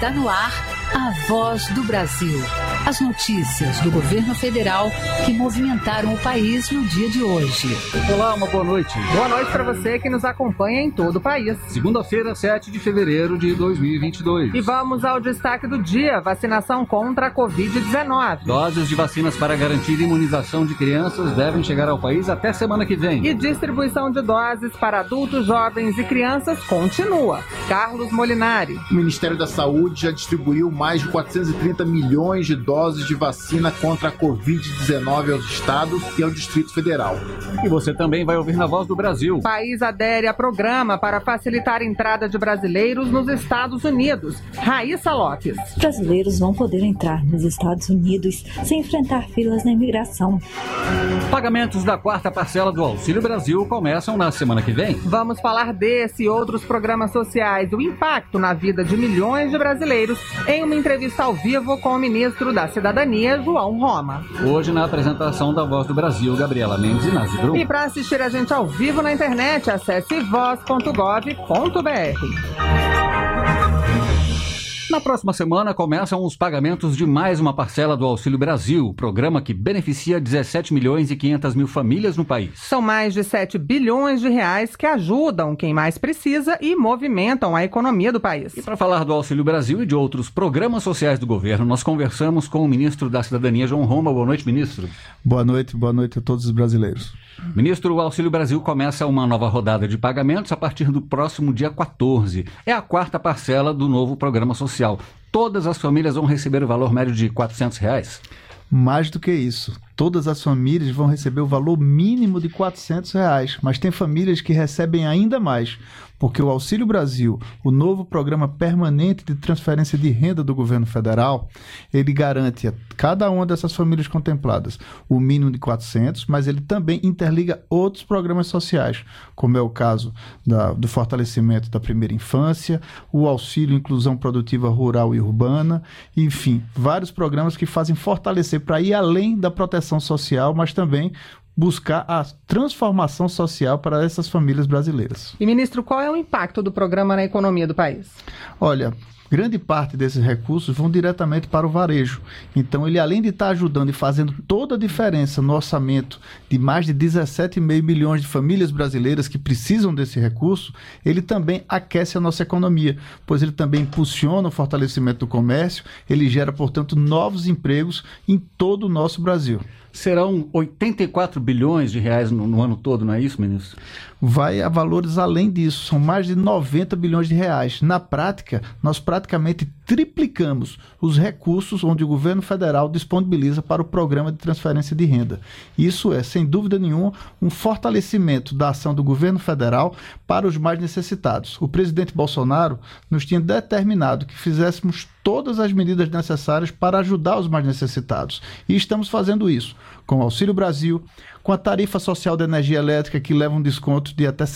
Está no ar a Voz do Brasil. As notícias do governo federal que movimentaram o país no dia de hoje. Olá, uma boa noite. Boa noite para você que nos acompanha em todo o país. Segunda-feira, 7 de fevereiro de 2022. E vamos ao destaque do dia: vacinação contra a Covid-19. Doses de vacinas para garantir imunização de crianças devem chegar ao país até semana que vem. E distribuição de doses para adultos, jovens e crianças continua. Carlos Molinari. O Ministério da Saúde já distribuiu mais de 430 milhões de doses de vacina contra a Covid-19 aos estados e ao Distrito Federal. E você também vai ouvir na Voz do Brasil. O país adere a programa para facilitar a entrada de brasileiros nos Estados Unidos. Raíssa Lopes. Brasileiros vão poder entrar nos Estados Unidos sem enfrentar filas na imigração. Pagamentos da quarta parcela do Auxílio Brasil começam na semana que vem. Vamos falar desse e outros programas sociais, o impacto na vida de milhões de brasileiros, em uma entrevista ao vivo com o ministro da Cidadania, João Roma. Hoje, na apresentação da Voz do Brasil, Gabriela Mendes e Nazi Brum. E para assistir a gente ao vivo na internet, acesse voz.gov.br. Na próxima semana começam os pagamentos de mais uma parcela do Auxílio Brasil, programa que beneficia 17 milhões e 500 mil famílias no país. São mais de 7 bilhões de reais que ajudam quem mais precisa e movimentam a economia do país. E para falar do Auxílio Brasil e de outros programas sociais do governo, nós conversamos com o ministro da Cidadania, João Roma. Boa noite, ministro. Boa noite a todos os brasileiros. Ministro, o Auxílio Brasil começa uma nova rodada de pagamentos a partir do próximo dia 14. É a quarta parcela do novo programa social. Todas as famílias vão receber o valor médio de R$ 400? Mais do que isso. Todas as famílias vão receber o valor mínimo de R$ 400, mas tem famílias que recebem ainda mais, porque o Auxílio Brasil, o novo programa permanente de transferência de renda do governo federal, ele garante a cada uma dessas famílias contempladas o mínimo de 400, mas ele também interliga outros programas sociais, como é o caso do fortalecimento da primeira infância, o auxílio inclusão produtiva rural e urbana, enfim, vários programas que fazem fortalecer para ir além da proteção social, mas também buscar a transformação social para essas famílias brasileiras. E, ministro, qual é o impacto do programa na economia do país? Olha, grande parte desses recursos vão diretamente para o varejo. Então, ele, além de estar ajudando e fazendo toda a diferença no orçamento de mais de 17,5 milhões de famílias brasileiras que precisam desse recurso, ele também aquece a nossa economia, pois ele também impulsiona o fortalecimento do comércio, ele gera, portanto, novos empregos em todo o nosso Brasil. Serão 84 bilhões de reais no ano todo, não é isso, ministro? Vai a valores além disso, são mais de 90 bilhões de reais. Na prática, nós praticamente triplicamos os recursos onde o governo federal disponibiliza para o programa de transferência de renda. Isso é, sem dúvida nenhuma, um fortalecimento da ação do governo federal para os mais necessitados. O presidente Bolsonaro nos tinha determinado que fizéssemos todas as medidas necessárias para ajudar os mais necessitados. E estamos fazendo isso com o Auxílio Brasil, com a tarifa social da energia elétrica, que leva um desconto de até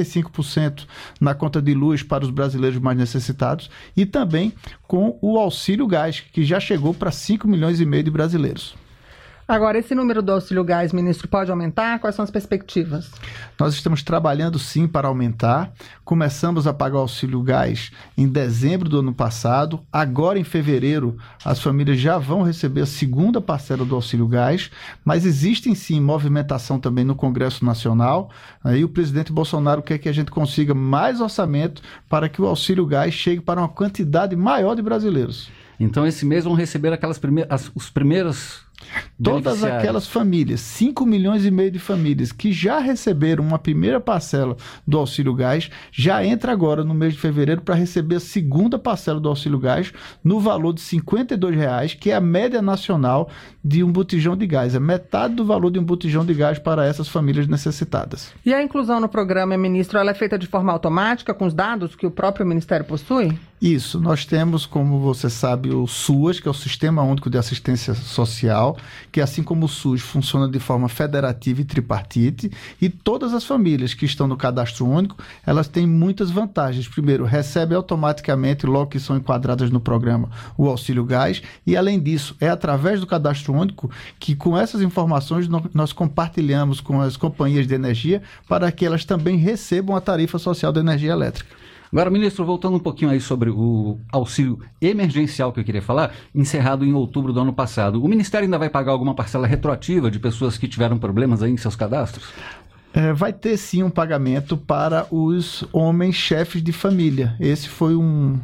65% na conta de luz para os brasileiros mais necessitados, e também com o Auxílio Gás, que já chegou para 5,5 milhões de brasileiros. Agora, esse número do Auxílio Gás, ministro, pode aumentar? Quais são as perspectivas? Nós estamos trabalhando sim para aumentar. Começamos a pagar o Auxílio Gás em dezembro do ano passado. Agora, em fevereiro, as famílias já vão receber a segunda parcela do Auxílio Gás, mas existe sim movimentação também no Congresso Nacional. Aí o presidente Bolsonaro quer que a gente consiga mais orçamento para que o Auxílio Gás chegue para uma quantidade maior de brasileiros. Então, esse mês vão receber os primeiros... Todas aquelas famílias, 5,5 milhões de famílias que já receberam uma primeira parcela do Auxílio Gás, já entra agora no mês de fevereiro para receber a segunda parcela do Auxílio Gás no valor de R$ 52,00, que é a média nacional de um botijão de gás. É metade do valor de um botijão de gás para essas famílias necessitadas. E a inclusão no programa, ministro, ela é feita de forma automática com os dados que o próprio Ministério possui? Isso, nós temos, como você sabe, o SUAS, que é o Sistema Único de Assistência Social, que assim como o SUS funciona de forma federativa e tripartite, e todas as famílias que estão no cadastro único, elas têm muitas vantagens. Primeiro, recebem automaticamente, logo que são enquadradas no programa, o Auxílio Gás, e além disso, é através do cadastro único que com essas informações nós compartilhamos com as companhias de energia para que elas também recebam a tarifa social da energia elétrica. Agora, ministro, voltando um pouquinho aí sobre o auxílio emergencial que eu queria falar, encerrado em outubro do ano passado, o Ministério ainda vai pagar alguma parcela retroativa de pessoas que tiveram problemas aí em seus cadastros? Vai ter sim um pagamento para os homens chefes de família. Esse foi um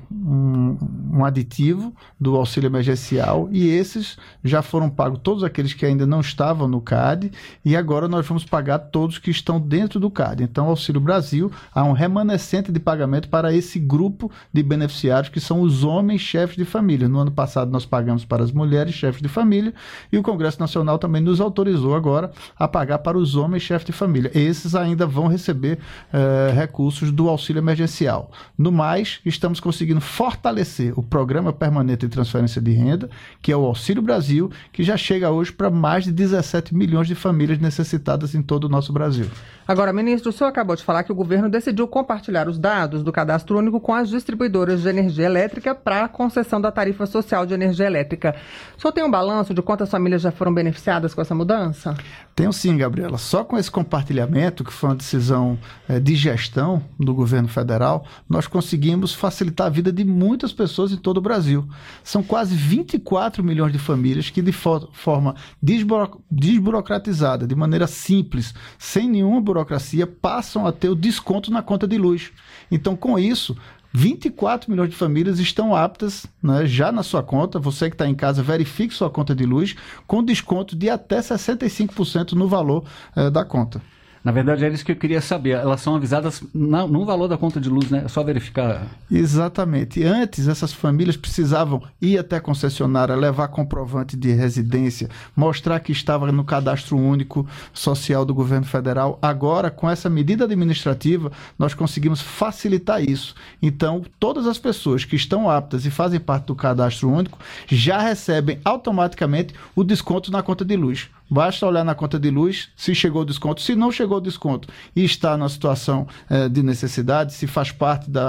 aditivo do auxílio emergencial e esses já foram pagos, todos aqueles que ainda não estavam no CAD, e agora nós vamos pagar todos que estão dentro do CAD. Então, Auxílio Brasil, há um remanescente de pagamento para esse grupo de beneficiários que são os homens chefes de família. No ano passado nós pagamos para as mulheres chefes de família e o Congresso Nacional também nos autorizou agora a pagar para os homens chefes de família. Esses ainda vão receber recursos do auxílio emergencial. No mais, estamos conseguindo fortalecer o Programa Permanente de Transferência de Renda, que é o Auxílio Brasil, que já chega hoje para mais de 17 milhões de famílias necessitadas em todo o nosso Brasil. Agora, ministro, o senhor acabou de falar que o governo decidiu compartilhar os dados do Cadastro Único com as distribuidoras de energia elétrica para a concessão da tarifa social de energia elétrica. O senhor tem um balanço de quantas famílias já foram beneficiadas com essa mudança? Tenho sim, Gabriela. Só com esse compartilhamento, que foi uma decisão de gestão do governo federal, nós conseguimos facilitar a vida de muitas pessoas em todo o Brasil. São quase 24 milhões de famílias que, de forma desburocratizada, de maneira simples, sem nenhuma burocracia, passam a ter o desconto na conta de luz. Então, com isso, 24 milhões de famílias estão aptas, né, já na sua conta. Você que está em casa, verifique sua conta de luz com desconto de até 65% no valor da conta. Na verdade, é isso que eu queria saber. Elas são avisadas no valor da conta de luz, né? É só verificar. Exatamente. Antes, essas famílias precisavam ir até a concessionária, levar comprovante de residência, mostrar que estava no Cadastro Único Social do governo federal. Agora, com essa medida administrativa, nós conseguimos facilitar isso. Então, todas as pessoas que estão aptas e fazem parte do Cadastro Único já recebem automaticamente o desconto na conta de luz. Basta olhar na conta de luz se chegou o desconto. Se não chegou o desconto e está na situação de necessidade, se faz parte da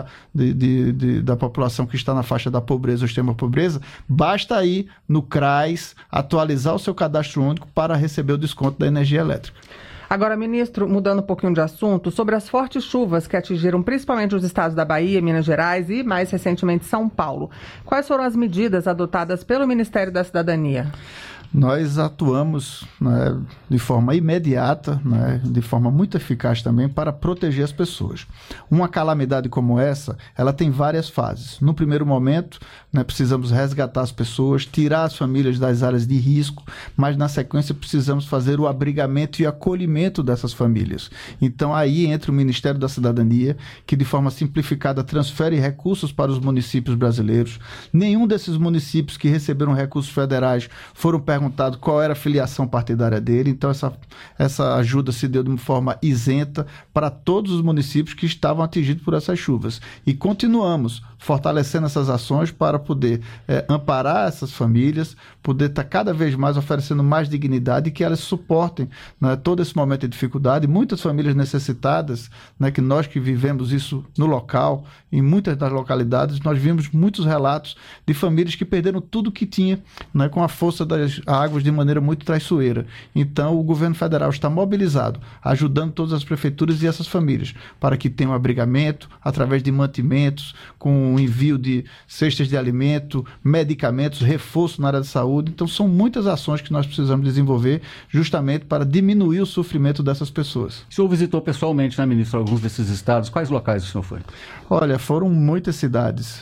população que está na faixa da pobreza ou extrema pobreza, basta ir no CRAS, atualizar o seu cadastro único para receber o desconto da energia elétrica. Agora, ministro, mudando um pouquinho de assunto, sobre as fortes chuvas que atingiram principalmente os estados da Bahia, Minas Gerais e, mais recentemente, São Paulo. Quais foram as medidas adotadas pelo Ministério da Cidadania? Nós atuamos, né, de forma imediata, né, de forma muito eficaz também para proteger as pessoas. Uma calamidade como essa, ela tem várias fases. No primeiro momento, né, precisamos resgatar as pessoas, tirar as famílias das áreas de risco, mas na sequência precisamos fazer o abrigamento e acolhimento dessas famílias. Então aí entra o Ministério da Cidadania, que de forma simplificada transfere recursos para os municípios brasileiros. Nenhum desses municípios que receberam recursos federais foram perguntado qual era a filiação partidária dele, então essa ajuda se deu de uma forma isenta para todos os municípios que estavam atingidos por essas chuvas. E continuamos fortalecendo essas ações para poder amparar essas famílias, poder estar cada vez mais oferecendo mais dignidade e que elas suportem, né, todo esse momento de dificuldade. Muitas famílias necessitadas, né, que nós que vivemos isso no local, em muitas das localidades, nós vimos muitos relatos de famílias que perderam tudo que tinha, né, com a força das águas de maneira muito traiçoeira. Então, o governo federal está mobilizado, ajudando todas as prefeituras e essas famílias, para que tenham abrigamento, através de mantimentos, com o envio de cestas de alimento, medicamentos, reforço na área de saúde. Então, são muitas ações que nós precisamos desenvolver justamente para diminuir o sofrimento dessas pessoas. O senhor visitou pessoalmente, né, ministro, alguns desses estados. Quais locais o senhor foi? Olha, foram muitas cidades.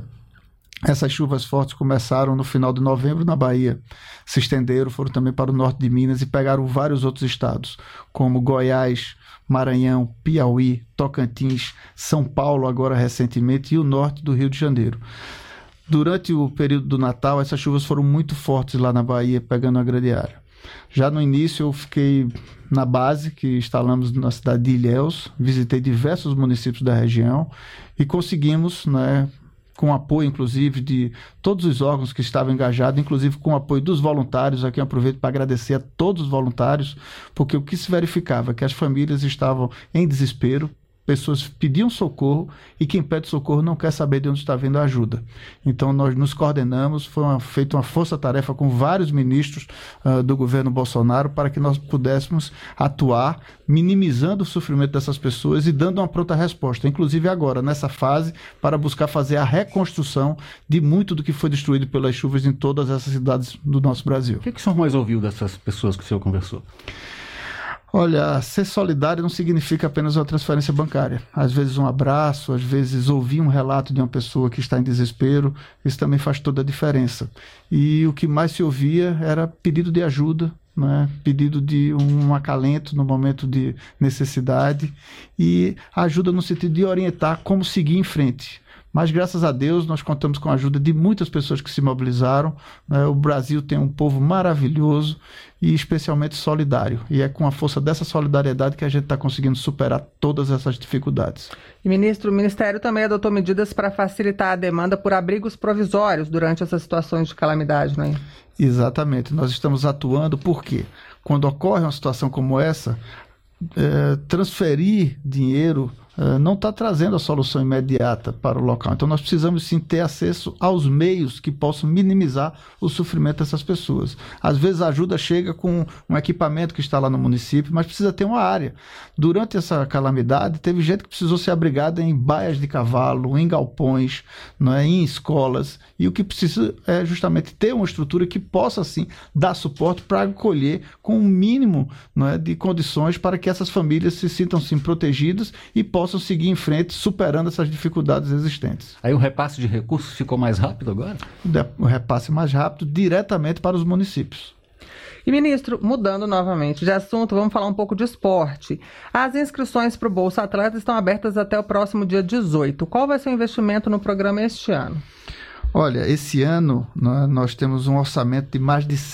Essas chuvas fortes começaram no final de novembro na Bahia, se estenderam, foram também para o norte de Minas e pegaram vários outros estados, como Goiás, Maranhão, Piauí, Tocantins, São Paulo agora recentemente e o norte do Rio de Janeiro. Durante o período do Natal, essas chuvas foram muito fortes lá na Bahia, pegando a grande área. Já no início eu fiquei na base que instalamos na cidade de Ilhéus, visitei diversos municípios da região e conseguimos, né, com apoio, inclusive, de todos os órgãos que estavam engajados, inclusive com o apoio dos voluntários. Aqui eu aproveito para agradecer a todos os voluntários, porque o que se verificava é que as famílias estavam em desespero, pessoas pediam socorro e quem pede socorro não quer saber de onde está vindo a ajuda. Então nós nos coordenamos, foi feita uma força-tarefa com vários ministros do governo Bolsonaro para que nós pudéssemos atuar minimizando o sofrimento dessas pessoas e dando uma pronta resposta, inclusive agora, nessa fase, para buscar fazer a reconstrução de muito do que foi destruído pelas chuvas em todas essas cidades do nosso Brasil. O que o senhor mais ouviu dessas pessoas que o senhor conversou? Olha, ser solidário não significa apenas uma transferência bancária. Às vezes um abraço, às vezes ouvir um relato de uma pessoa que está em desespero, isso também faz toda a diferença. E o que mais se ouvia era pedido de ajuda, né? Pedido de um acalento no momento de necessidade e ajuda no sentido de orientar como seguir em frente. Mas, graças a Deus, nós contamos com a ajuda de muitas pessoas que se mobilizaram. O Brasil tem um povo maravilhoso e especialmente solidário. E é com a força dessa solidariedade que a gente está conseguindo superar todas essas dificuldades. E, ministro, o Ministério também adotou medidas para facilitar a demanda por abrigos provisórios durante essas situações de calamidade, não é? Exatamente. Nós estamos atuando porque, quando ocorre uma situação como essa, transferir dinheiro não está trazendo a solução imediata para o local. Então nós precisamos sim ter acesso aos meios que possam minimizar o sofrimento dessas pessoas. Às vezes a ajuda chega com um equipamento que está lá no município, mas precisa ter uma área. Durante essa calamidade, teve gente que precisou ser abrigada em baias de cavalo, em galpões, não é, em escolas, e o que precisa é justamente ter uma estrutura que possa sim dar suporte para acolher com um mínimo, não é, de condições para que essas famílias se sintam sim protegidas e possam seguir em frente, superando essas dificuldades existentes. Aí o repasse de recursos ficou mais rápido agora? O repasse mais rápido diretamente para os municípios. E, ministro, mudando novamente de assunto, vamos falar um pouco de esporte. As inscrições para o Bolsa Atleta estão abertas até o próximo dia 18. Qual vai ser o investimento no programa este ano? Olha, esse ano nós temos um orçamento de mais de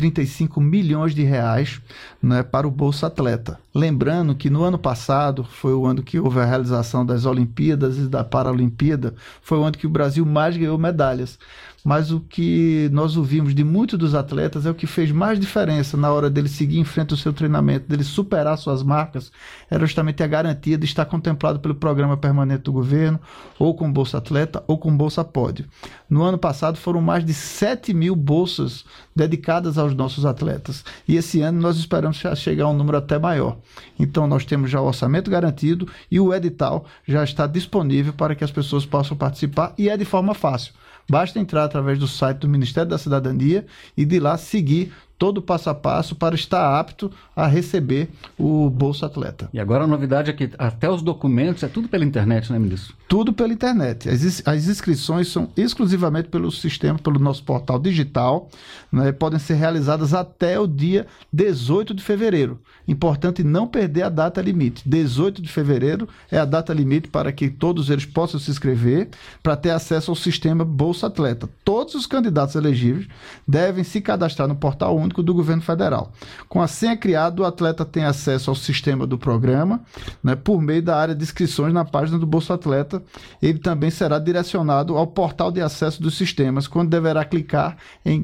135 milhões de reais, né, para o Bolsa Atleta. Lembrando que no ano passado foi o ano que houve a realização das Olimpíadas e da Paralimpíada, foi o ano que o Brasil mais ganhou medalhas. Mas o que nós ouvimos de muitos dos atletas é o que fez mais diferença na hora dele seguir em frente ao seu treinamento, dele superar suas marcas, era justamente a garantia de estar contemplado pelo programa permanente do governo, ou com Bolsa Atleta, ou com Bolsa Pódio. No ano passado foram mais de 7 mil bolsas dedicadas aos nossos atletas. E esse ano nós esperamos chegar a um número até maior. Então nós temos já o orçamento garantido e o edital já está disponível para que as pessoas possam participar e é de forma fácil. Basta entrar através do site do Ministério da Cidadania e de lá seguir todo o passo a passo para estar apto a receber o Bolsa Atleta. E agora a novidade é que até os documentos é tudo pela internet, né, ministro? Tudo pela internet. As inscrições são exclusivamente pelo sistema, pelo nosso portal digital, né, podem ser realizadas até o dia 18 de fevereiro. Importante não perder a data limite. 18 de fevereiro é a data limite para que todos eles possam se inscrever para ter acesso ao sistema Bolsa Atleta. Todos os candidatos elegíveis devem se cadastrar no portal único do governo federal. Com a senha criada, o atleta tem acesso ao sistema do programa, né, por meio da área de inscrições na página do Bolsa Atleta. Ele também será direcionado ao portal de acesso dos sistemas, quando deverá clicar em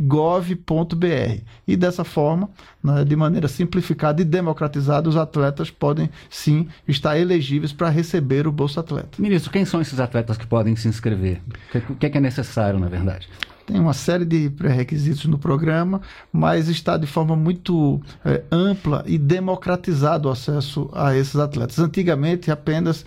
gov.br. E dessa forma, né, de maneira simplificada e democratizada, os atletas podem sim estar elegíveis para receber o Bolsa Atleta. Ministro, quem são esses atletas que podem se inscrever? O que é necessário, na verdade? Tem uma série de pré-requisitos no programa, mas está de forma muito ampla e democratizado o acesso a esses atletas. Antigamente, apenas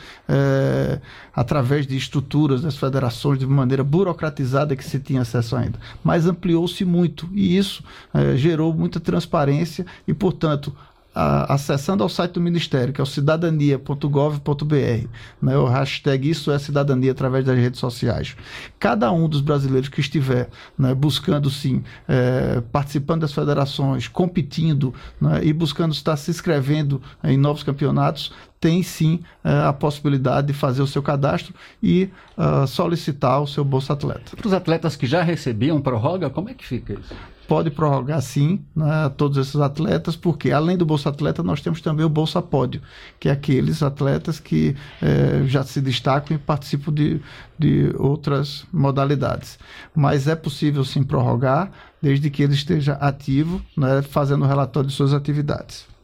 através de estruturas das federações, de maneira burocratizada que se tinha acesso ainda. Mas ampliou-se muito e isso gerou muita transparência e, portanto, acessando ao site do Ministério, que é o cidadania.gov.br, né, o hashtag Isso é Cidadania através das redes sociais. Cada um dos brasileiros que estiver, né, buscando sim, participando das federações, competindo, né, e buscando estar se inscrevendo em novos campeonatos, tem sim a possibilidade de fazer o seu cadastro e solicitar o seu Bolsa Atleta. Para os atletas que já recebiam prorroga, como é que fica isso? Pode prorrogar sim, né, todos esses atletas, porque além do Bolsa Atleta nós temos também o Bolsa Pódio, que é aqueles atletas que já se destacam e participam de outras modalidades. Mas é possível sim prorrogar, desde que ele esteja ativo, né, fazendo o relatório de suas atividades.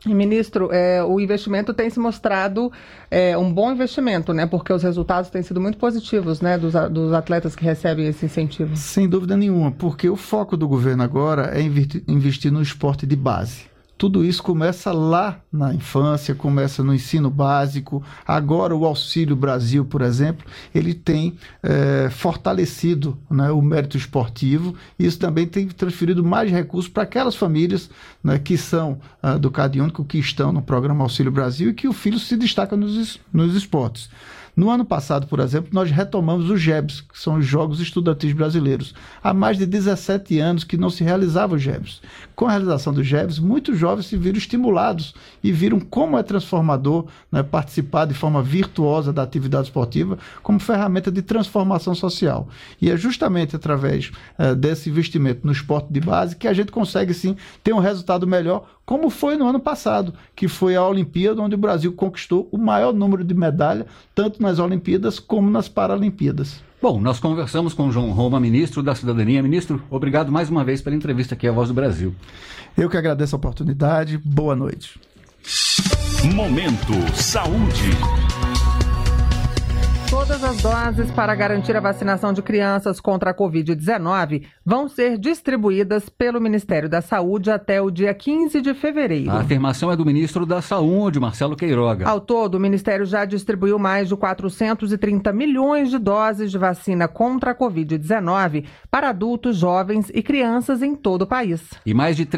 E, ministro, o investimento tem se mostrado um bom investimento, né? Porque os resultados têm sido muito positivos, né? Dos atletas que recebem esse incentivo. Sem dúvida nenhuma, porque o foco do governo agora é investir no esporte de base. Tudo isso começa lá na infância, começa no ensino básico. Agora o Auxílio Brasil, por exemplo, ele tem fortalecido, né, o mérito esportivo. Isso também tem transferido mais recursos para aquelas famílias, né, que são do Cade Único, que estão no programa Auxílio Brasil e que o filho se destaca nos esportes. No ano passado, por exemplo, nós retomamos os JEBs, que são os Jogos Estudantis Brasileiros. Há mais de 17 anos que não se realizavam os JEBs. Com a realização dos JEBs, muitos jovens se viram estimulados e viram como é transformador, né, participar de forma virtuosa da atividade esportiva como ferramenta de transformação social. E é justamente através desse investimento no esporte de base que a gente consegue, sim, ter um resultado melhor, como foi no ano passado, que foi a Olimpíada, onde o Brasil conquistou o maior número de medalhas, tanto nas Olimpíadas como nas Paralimpíadas. Bom, nós conversamos com o João Roma, ministro da Cidadania. Ministro, obrigado mais uma vez pela entrevista aqui à Voz do Brasil. Eu que agradeço a oportunidade. Boa noite. Momento Saúde. Todas as doses para garantir a vacinação de crianças contra a Covid-19 vão ser distribuídas pelo Ministério da Saúde até o dia 15 de fevereiro. A afirmação é do ministro da Saúde, Marcelo Queiroga. Ao todo, o Ministério já distribuiu mais de 430 milhões de doses de vacina contra a Covid-19 para adultos, jovens e crianças em todo o país. E mais de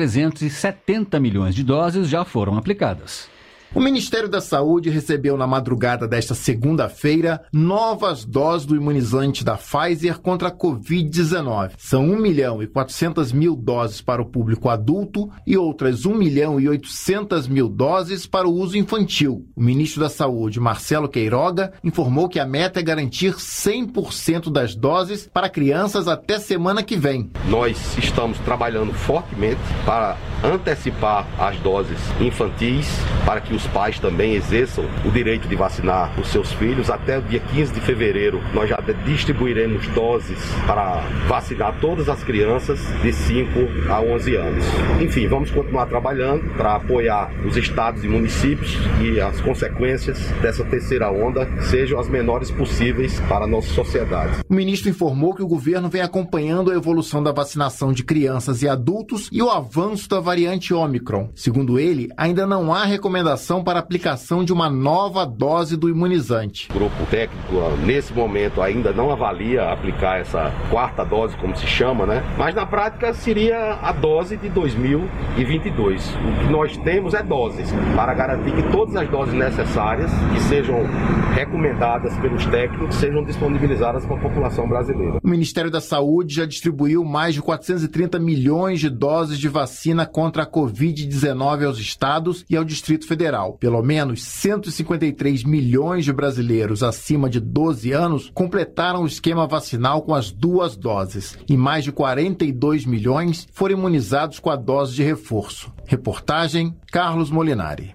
370 milhões de doses já foram aplicadas. O Ministério da Saúde recebeu na madrugada desta segunda-feira novas doses do imunizante da Pfizer contra a Covid-19. São 1.400.000 doses para o público adulto e outras 1.800.000 doses para o uso infantil. O ministro da Saúde, Marcelo Queiroga, informou que a meta é garantir 100% das doses para crianças até semana que vem. Nós estamos trabalhando fortemente para antecipar as doses infantis, para que os pais também exerçam o direito de vacinar os seus filhos. Até o dia 15 de fevereiro, nós já distribuiremos doses para vacinar todas as crianças de 5 a 11 anos. Enfim, vamos continuar trabalhando para apoiar os estados e municípios e as consequências dessa terceira onda sejam as menores possíveis para a nossa sociedade. O ministro informou que o governo vem acompanhando a evolução da vacinação de crianças e adultos e o avanço da variante Ômicron. Segundo ele, ainda não há recomendação para a aplicação de uma nova dose do imunizante. O grupo técnico, nesse momento, ainda não avalia aplicar essa quarta dose, como se chama, né? Mas na prática seria a dose de 2022. O que nós temos é doses para garantir que todas as doses necessárias que sejam recomendadas pelos técnicos sejam disponibilizadas para a população brasileira. O Ministério da Saúde já distribuiu mais de 430 milhões de doses de vacina contra a Covid-19 aos estados e ao Distrito Federal. Pelo menos 153 milhões de brasileiros acima de 12 anos completaram o esquema vacinal com as 2 doses e mais de 42 milhões foram imunizados com a dose de reforço. Reportagem Carlos Molinari.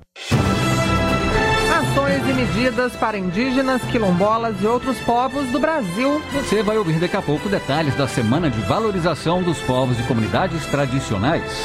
Ações e medidas para indígenas, quilombolas e outros povos do Brasil. Você vai ouvir daqui a pouco detalhes da Semana de Valorização dos Povos e Comunidades Tradicionais.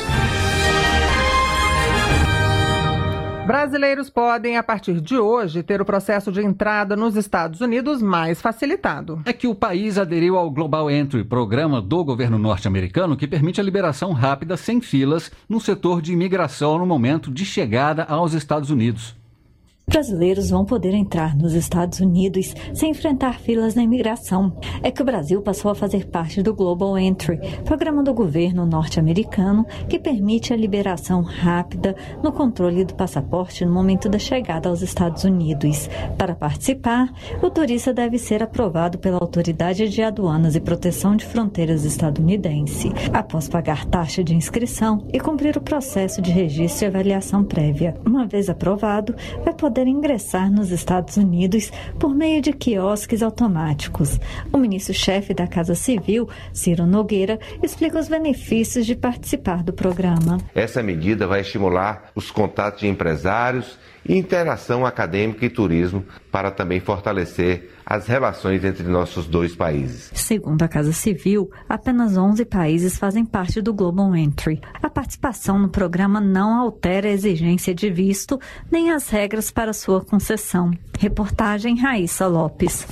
Brasileiros podem, a partir de hoje, ter o processo de entrada nos Estados Unidos mais facilitado. É que o país aderiu ao Global Entry, programa do governo norte-americano que permite a liberação rápida, sem filas, no setor de imigração no momento de chegada aos Estados Unidos. Brasileiros vão poder entrar nos Estados Unidos sem enfrentar filas na imigração. É que o Brasil passou a fazer parte do Global Entry, programa do governo norte-americano que permite a liberação rápida no controle do passaporte no momento da chegada aos Estados Unidos. Para participar, o turista deve ser aprovado pela Autoridade de Aduanas e Proteção de Fronteiras estadunidense, após pagar taxa de inscrição e cumprir o processo de registro e avaliação prévia. Uma vez aprovado, vai poder ingressar nos Estados Unidos por meio de quiosques automáticos. O ministro-chefe da Casa Civil, Ciro Nogueira, explica os benefícios de participar do programa. Essa medida vai estimular os contatos de empresários, interação acadêmica e turismo, para também fortalecer as relações entre nossos dois países. Segundo a Casa Civil, apenas 11 países fazem parte do Global Entry. A participação no programa não altera a exigência de visto nem as regras para sua concessão. Reportagem Raíssa Lopes.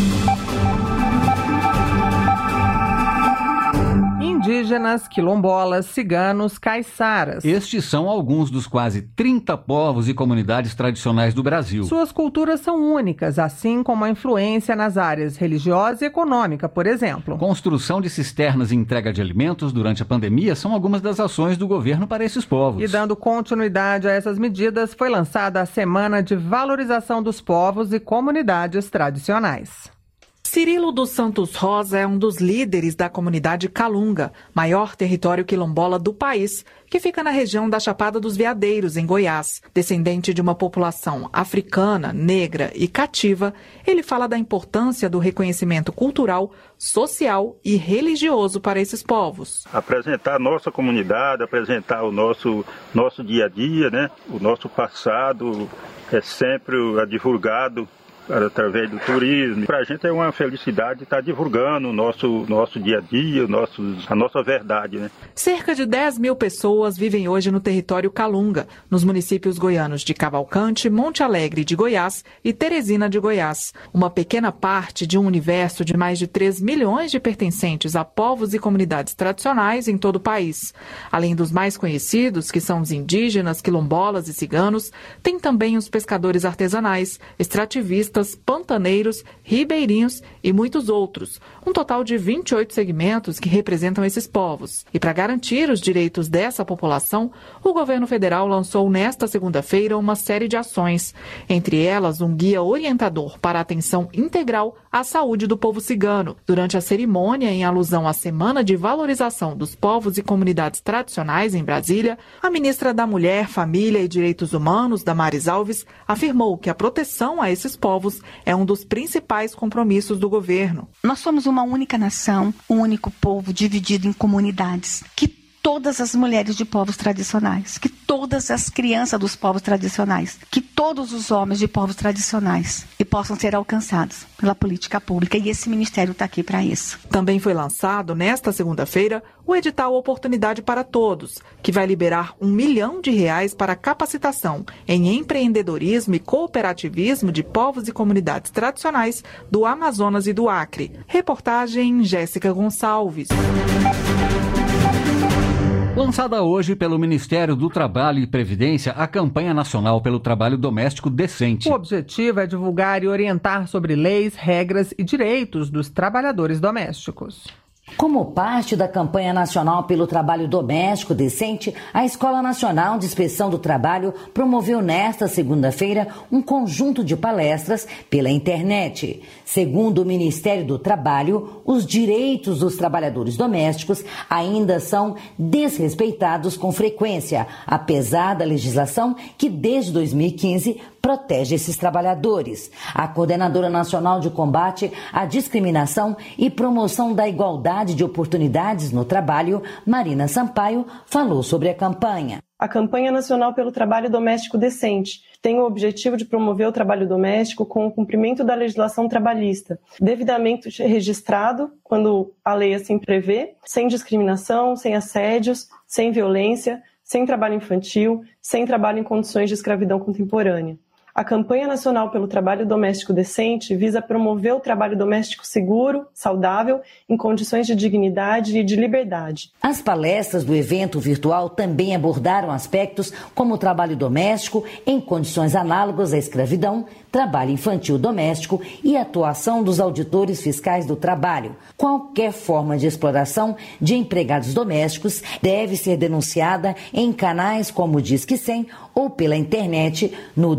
Indígenas, quilombolas, ciganos, caiçaras. Estes são alguns dos quase 30 povos e comunidades tradicionais do Brasil. Suas culturas são únicas, assim como a influência nas áreas religiosa e econômica, por exemplo. Construção de cisternas e entrega de alimentos durante a pandemia são algumas das ações do governo para esses povos. E dando continuidade a essas medidas, foi lançada a Semana de Valorização dos Povos e Comunidades Tradicionais. Cirilo dos Santos Rosa é um dos líderes da comunidade Calunga, maior território quilombola do país, que fica na região da Chapada dos Veadeiros, em Goiás. Descendente de uma população africana, negra e cativa, ele fala da importância do reconhecimento cultural, social e religioso para esses povos. Apresentar a nossa comunidade, apresentar o nosso dia a dia, né? O nosso passado é sempre divulgado através do turismo. Para a gente é uma felicidade estar divulgando o nosso dia a dia, a nossa verdade, né? Cerca de 10 mil pessoas vivem hoje no território Calunga, nos municípios goianos de Cavalcante, Monte Alegre de Goiás e Teresina de Goiás. Uma pequena parte de um universo de mais de 3 milhões de pertencentes a povos e comunidades tradicionais em todo o país. Além dos mais conhecidos, que são os indígenas, quilombolas e ciganos, tem também os pescadores artesanais, extrativistas, pantaneiros, ribeirinhos e muitos outros. Um total de 28 segmentos que representam esses povos. E para garantir os direitos dessa população, o governo federal lançou nesta segunda-feira uma série de ações. Entre elas, um guia orientador para a atenção integral à saúde do povo cigano. Durante a cerimônia, em alusão à Semana de Valorização dos Povos e Comunidades Tradicionais em Brasília, a ministra da Mulher, Família e Direitos Humanos, Damares Alves, afirmou que a proteção a esses povos é um dos principais compromissos do governo. Nós somos uma única nação, um único povo dividido em comunidades, que todas as mulheres de povos tradicionais, que todas as crianças dos povos tradicionais, que todos os homens de povos tradicionais e possam ser alcançados pela política pública, e esse ministério está aqui para isso. Também foi lançado, nesta segunda-feira, o edital Oportunidade para Todos, que vai liberar R$1 milhão para capacitação em empreendedorismo e cooperativismo de povos e comunidades tradicionais do Amazonas e do Acre. Reportagem Jéssica Gonçalves. Lançada hoje pelo Ministério do Trabalho e Previdência, a campanha nacional pelo trabalho doméstico decente. O objetivo é divulgar e orientar sobre leis, regras e direitos dos trabalhadores domésticos. Como parte da campanha nacional pelo trabalho doméstico decente, a Escola Nacional de Inspeção do Trabalho promoveu nesta segunda-feira um conjunto de palestras pela internet. Segundo o Ministério do Trabalho, os direitos dos trabalhadores domésticos ainda são desrespeitados com frequência, apesar da legislação que desde 2015 protege esses trabalhadores. A coordenadora nacional de combate à discriminação e promoção da igualdade de oportunidades no trabalho, Marina Sampaio, falou sobre a campanha. A campanha nacional pelo trabalho doméstico decente tem o objetivo de promover o trabalho doméstico com o cumprimento da legislação trabalhista, devidamente registrado, quando a lei assim prevê, sem discriminação, sem assédios, sem violência, sem trabalho infantil, sem trabalho em condições de escravidão contemporânea. A campanha nacional pelo trabalho doméstico decente visa promover o trabalho doméstico seguro, saudável, em condições de dignidade e de liberdade. As palestras do evento virtual também abordaram aspectos como o trabalho doméstico em condições análogas à escravidão, trabalho infantil doméstico e atuação dos auditores fiscais do trabalho. Qualquer forma de exploração de empregados domésticos deve ser denunciada em canais como o Disque 100 ou pela internet no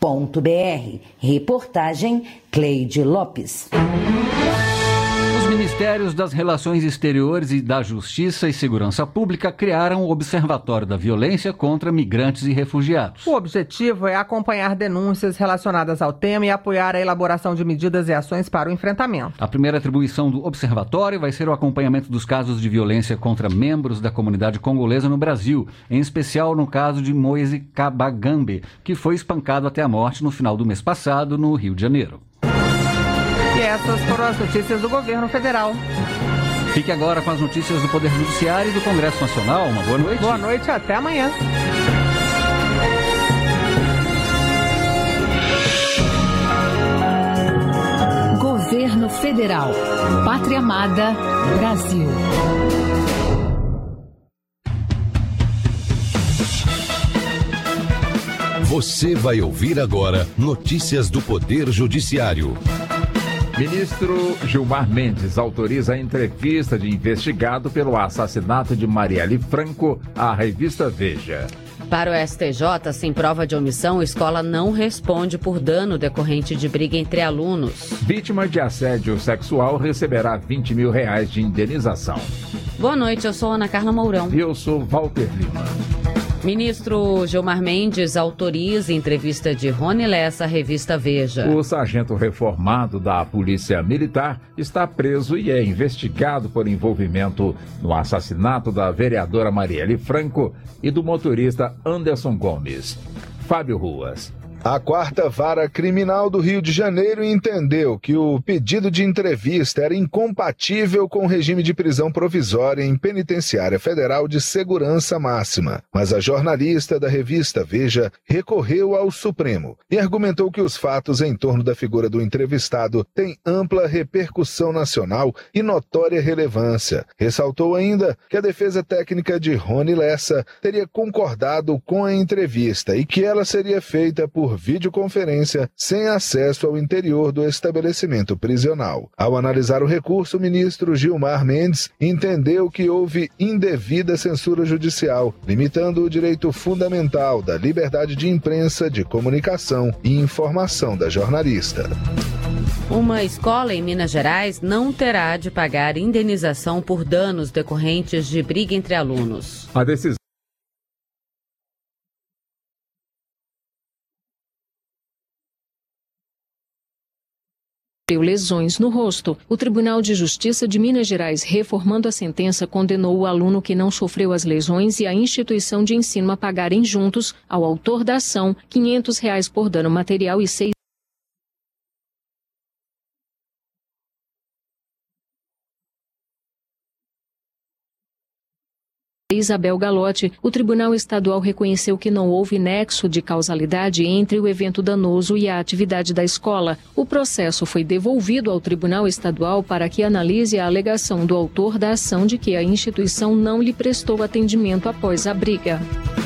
denuncia.cite.trabalho.gov.br. Reportagem Cleide Lopes. Ministérios das Relações Exteriores e da Justiça e Segurança Pública criaram o Observatório da Violência contra Migrantes e Refugiados. O objetivo é acompanhar denúncias relacionadas ao tema e apoiar a elaboração de medidas e ações para o enfrentamento. A primeira atribuição do observatório vai ser o acompanhamento dos casos de violência contra membros da comunidade congolesa no Brasil, em especial no caso de Moise Kabagambe, que foi espancado até a morte no final do mês passado no Rio de Janeiro. E essas foram as notícias do governo federal. Fique agora com as notícias do Poder Judiciário e do Congresso Nacional. Uma boa noite. Boa noite e até amanhã. Governo Federal. Pátria Amada, Brasil. Você vai ouvir agora notícias do Poder Judiciário. Ministro Gilmar Mendes autoriza a entrevista de investigado pelo assassinato de Marielle Franco à revista Veja. Para o STJ, sem prova de omissão, a escola não responde por dano decorrente de briga entre alunos. Vítima de assédio sexual receberá R$20 mil de indenização. Boa noite, eu sou Ana Carla Mourão. E eu sou Walter Lima. Ministro Gilmar Mendes autoriza entrevista de Rony Lessa à revista Veja. O sargento reformado da Polícia Militar está preso e é investigado por envolvimento no assassinato da vereadora Marielle Franco e do motorista Anderson Gomes. Fábio Ruas. A 4ª Vara Criminal do Rio de Janeiro entendeu que o pedido de entrevista era incompatível com o regime de prisão provisória em penitenciária federal de segurança máxima. Mas a jornalista da revista Veja recorreu ao Supremo e argumentou que os fatos em torno da figura do entrevistado têm ampla repercussão nacional e notória relevância. Ressaltou ainda que a defesa técnica de Rony Lessa teria concordado com a entrevista e que ela seria feita por videoconferência sem acesso ao interior do estabelecimento prisional. Ao analisar o recurso, o ministro Gilmar Mendes entendeu que houve indevida censura judicial, limitando o direito fundamental da liberdade de imprensa, de comunicação e informação da jornalista. Uma escola em Minas Gerais não terá de pagar indenização por danos decorrentes de briga entre alunos. A decisão lesões no rosto. O Tribunal de Justiça de Minas Gerais, reformando a sentença, condenou o aluno que não sofreu as lesões e a instituição de ensino a pagarem juntos ao autor da ação R$500 por dano material e R$6. Isabel Galotti, o Tribunal Estadual reconheceu que não houve nexo de causalidade entre o evento danoso e a atividade da escola. O processo foi devolvido ao Tribunal Estadual para que analise a alegação do autor da ação de que a instituição não lhe prestou atendimento após a briga.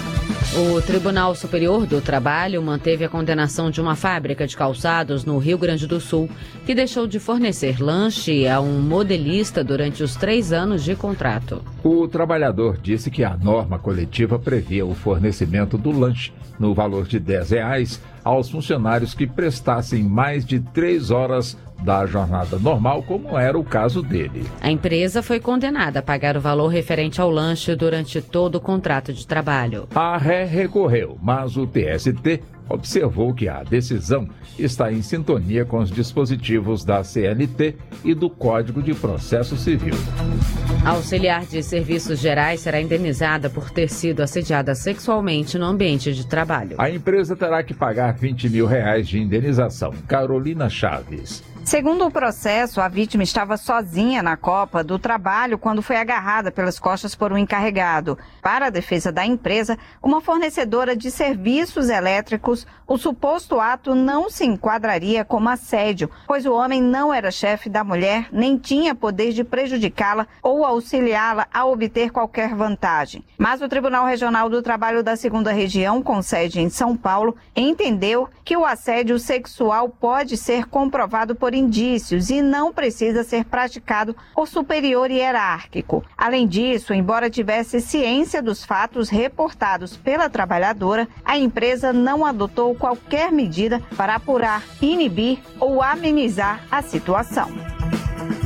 O Tribunal Superior do Trabalho manteve a condenação de uma fábrica de calçados no Rio Grande do Sul, que deixou de fornecer lanche a um modelista durante os 3 anos de contrato. O trabalhador disse que a norma coletiva previa o fornecimento do lanche no valor de R$10 aos funcionários que prestassem mais de 3 horas da jornada normal, como era o caso dele. A empresa foi condenada a pagar o valor referente ao lanche durante todo o contrato de trabalho. A ré recorreu, mas o TST observou que a decisão está em sintonia com os dispositivos da CLT e do Código de Processo Civil. A auxiliar de serviços gerais será indenizada por ter sido assediada sexualmente no ambiente de trabalho. A empresa terá que pagar R$20 mil de indenização. Carolina Chaves. Segundo o processo, a vítima estava sozinha na copa do trabalho quando foi agarrada pelas costas por um encarregado. Para a defesa da empresa, uma fornecedora de serviços elétricos, o suposto ato não se enquadraria como assédio, pois o homem não era chefe da mulher, nem tinha poder de prejudicá-la ou auxiliá-la a obter qualquer vantagem. Mas o Tribunal Regional do Trabalho da 2ª Região, com sede em São Paulo, entendeu que o assédio sexual pode ser comprovado por indícios e não precisa ser praticado por superior hierárquico. Além disso, embora tivesse ciência dos fatos reportados pela trabalhadora, a empresa não adotou qualquer medida para apurar, inibir ou amenizar a situação.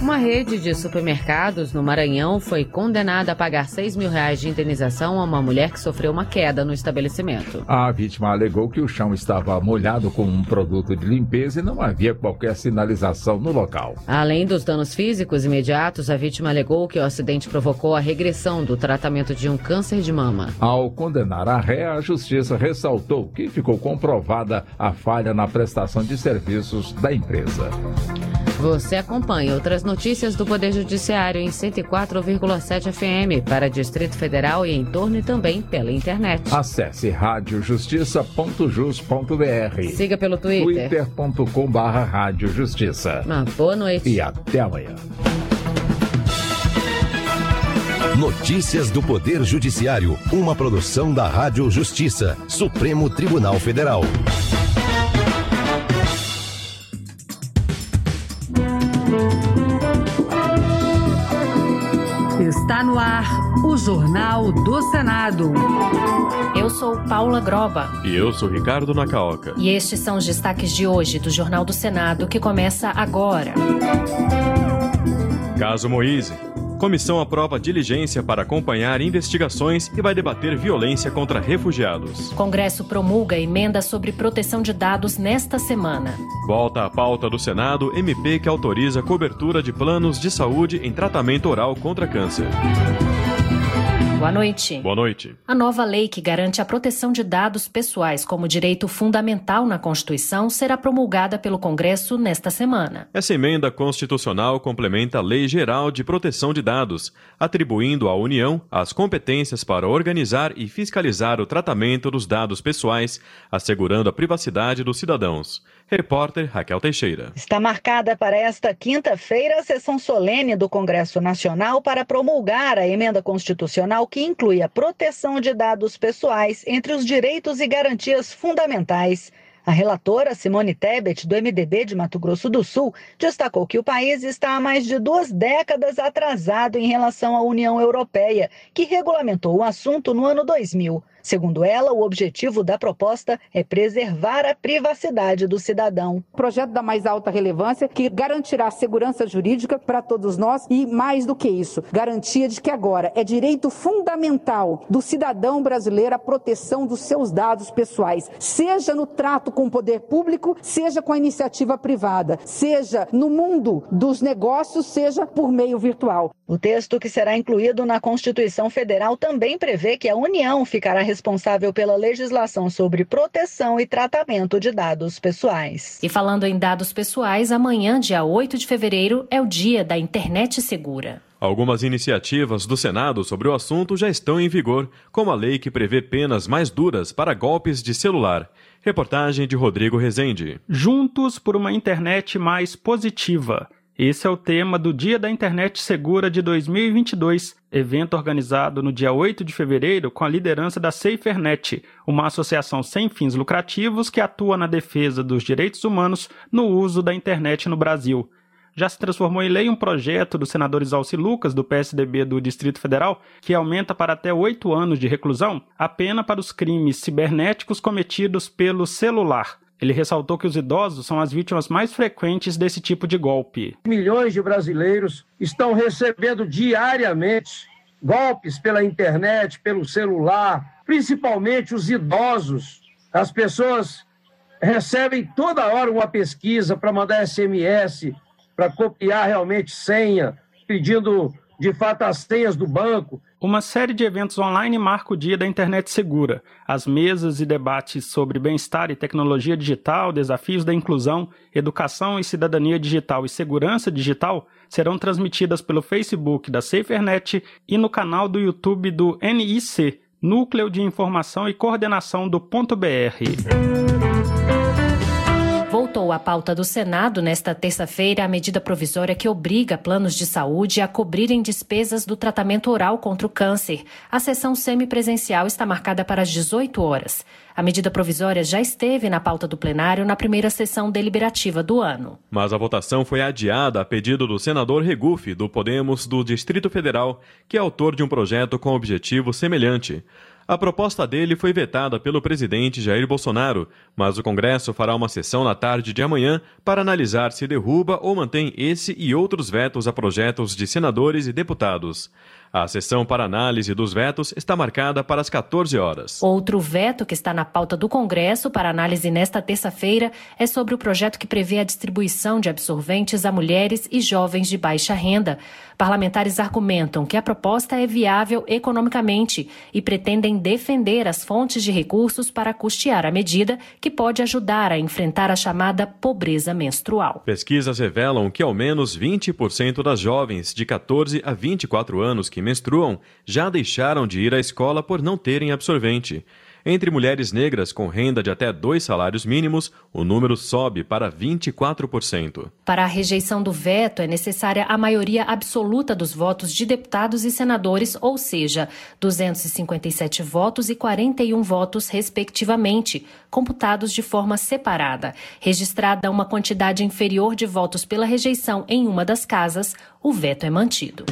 Uma rede de supermercados no Maranhão foi condenada a pagar R$6 mil de indenização a uma mulher que sofreu uma queda no estabelecimento. A vítima alegou que o chão estava molhado com um produto de limpeza e não havia qualquer sinalização no local. Além dos danos físicos imediatos, a vítima alegou que o acidente provocou a regressão do tratamento de um câncer de mama. Ao condenar a ré, a Justiça ressaltou que ficou comprovada a falha na prestação de serviços da empresa. Você acompanha outras notícias do Poder Judiciário em 104,7 FM para Distrito Federal e em torno e também pela internet. Acesse radiojustiça.jus.br. Siga pelo Twitter. twitter.com/radiojustiça. Uma boa noite. E até amanhã. Notícias do Poder Judiciário, uma produção da Rádio Justiça, Supremo Tribunal Federal. Está no ar o Jornal do Senado. Eu sou Paula Groba. E eu sou Ricardo Nacaoca. E estes são os destaques de hoje do Jornal do Senado, que começa agora. Caso Moise. Comissão aprova diligência para acompanhar investigações e vai debater violência contra refugiados. Congresso promulga emenda sobre proteção de dados nesta semana. Volta à pauta do Senado, MP que autoriza cobertura de planos de saúde em tratamento oral contra câncer. Boa noite. Boa noite. A nova lei que garante a proteção de dados pessoais como direito fundamental na Constituição será promulgada pelo Congresso nesta semana. Essa emenda constitucional complementa a Lei Geral de Proteção de Dados, atribuindo à União as competências para organizar e fiscalizar o tratamento dos dados pessoais, assegurando a privacidade dos cidadãos. Repórter Raquel Teixeira. Está marcada para esta quinta-feira a sessão solene do Congresso Nacional para promulgar a emenda constitucional que inclui a proteção de dados pessoais entre os direitos e garantias fundamentais. A relatora Simone Tebet, do MDB de Mato Grosso do Sul, destacou que o país está há mais de 2 décadas atrasado em relação à União Europeia, que regulamentou o assunto no ano 2000. Segundo ela, o objetivo da proposta é preservar a privacidade do cidadão. Projeto da mais alta relevância que garantirá segurança jurídica para todos nós e, mais do que isso, garantia de que agora é direito fundamental do cidadão brasileiro a proteção dos seus dados pessoais, seja no trato com o poder público, seja com a iniciativa privada, seja no mundo dos negócios, seja por meio virtual. O texto que será incluído na Constituição Federal também prevê que a União ficará responsável pela legislação sobre proteção e tratamento de dados pessoais. E falando em dados pessoais, amanhã, dia 8 de fevereiro, é o dia da internet segura. Algumas iniciativas do Senado sobre o assunto já estão em vigor, como a lei que prevê penas mais duras para golpes de celular. Reportagem de Rodrigo Rezende. Juntos por uma internet mais positiva. Esse é o tema do Dia da Internet Segura de 2022, evento organizado no dia 8 de fevereiro com a liderança da SaferNet, uma associação sem fins lucrativos que atua na defesa dos direitos humanos no uso da internet no Brasil. Já se transformou em lei um projeto do senador Isalci Lucas, do PSDB do Distrito Federal, que aumenta para até 8 anos de reclusão a pena para os crimes cibernéticos cometidos pelo celular. Ele ressaltou que os idosos são as vítimas mais frequentes desse tipo de golpe. Milhões de brasileiros estão recebendo diariamente golpes pela internet, pelo celular, principalmente os idosos. As pessoas recebem toda hora uma pesquisa para mandar SMS, para copiar realmente senha, pedindo de fato as senhas do banco. Uma série de eventos online marca o Dia da Internet Segura. As mesas e debates sobre bem-estar e tecnologia digital, desafios da inclusão, educação e cidadania digital e segurança digital serão transmitidas pelo Facebook da SaferNet e no canal do YouTube do NIC, Núcleo de Informação e Coordenação do .br. Voltou à pauta do Senado nesta terça-feira a medida provisória que obriga planos de saúde a cobrirem despesas do tratamento oral contra o câncer. A sessão semipresencial está marcada para as 18 horas. A medida provisória já esteve na pauta do plenário na primeira sessão deliberativa do ano. Mas a votação foi adiada a pedido do senador Regufe, do Podemos do Distrito Federal, que é autor de um projeto com objetivo semelhante. A proposta dele foi vetada pelo presidente Jair Bolsonaro, mas o Congresso fará uma sessão na tarde de amanhã para analisar se derruba ou mantém esse e outros vetos a projetos de senadores e deputados. A sessão para análise dos vetos está marcada para as 14 horas. Outro veto que está na pauta do Congresso para análise nesta terça-feira é sobre o projeto que prevê a distribuição de absorventes a mulheres e jovens de baixa renda. Parlamentares argumentam que a proposta é viável economicamente e pretendem defender as fontes de recursos para custear a medida, que pode ajudar a enfrentar a chamada pobreza menstrual. Pesquisas revelam que ao menos 20% das jovens de 14 a 24 anos que menstruam já deixaram de ir à escola por não terem absorvente. Entre mulheres negras com renda de até 2 salários mínimos, o número sobe para 24%. Para a rejeição do veto, é necessária a maioria absoluta dos votos de deputados e senadores, ou seja, 257 votos e 41 votos, respectivamente, computados de forma separada. Registrada uma quantidade inferior de votos pela rejeição em uma das casas, o veto é mantido.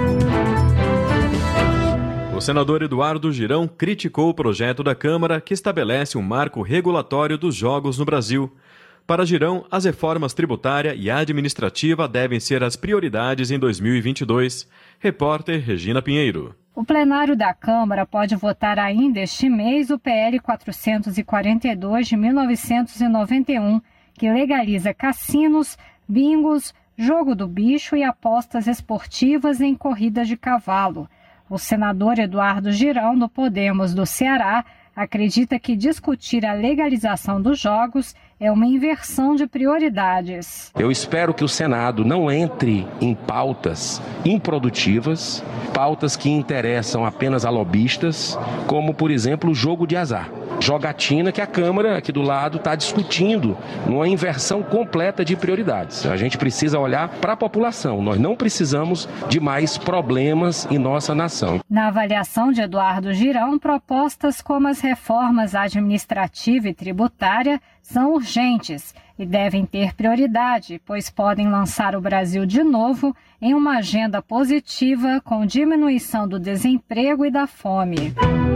O senador Eduardo Girão criticou o projeto da Câmara que estabelece um marco regulatório dos jogos no Brasil. Para Girão, as reformas tributária e administrativa devem ser as prioridades em 2022. Repórter Regina Pinheiro. O plenário da Câmara pode votar ainda este mês o PL 442 de 1991, que legaliza cassinos, bingos, jogo do bicho e apostas esportivas em corridas de cavalo. O senador Eduardo Girão, do Podemos do Ceará, acredita que discutir a legalização dos jogos é uma inversão de prioridades. Eu espero que o Senado não entre em pautas improdutivas, pautas que interessam apenas a lobistas, como, por exemplo, o jogo de azar. Jogatina que a Câmara aqui do lado está discutindo numa inversão completa de prioridades. A gente precisa olhar para a população, nós não precisamos de mais problemas em nossa nação. Na avaliação de Eduardo Girão, propostas como as reformas administrativa e tributária são urgentes e devem ter prioridade, pois podem lançar o Brasil de novo em uma agenda positiva com diminuição do desemprego e da fome.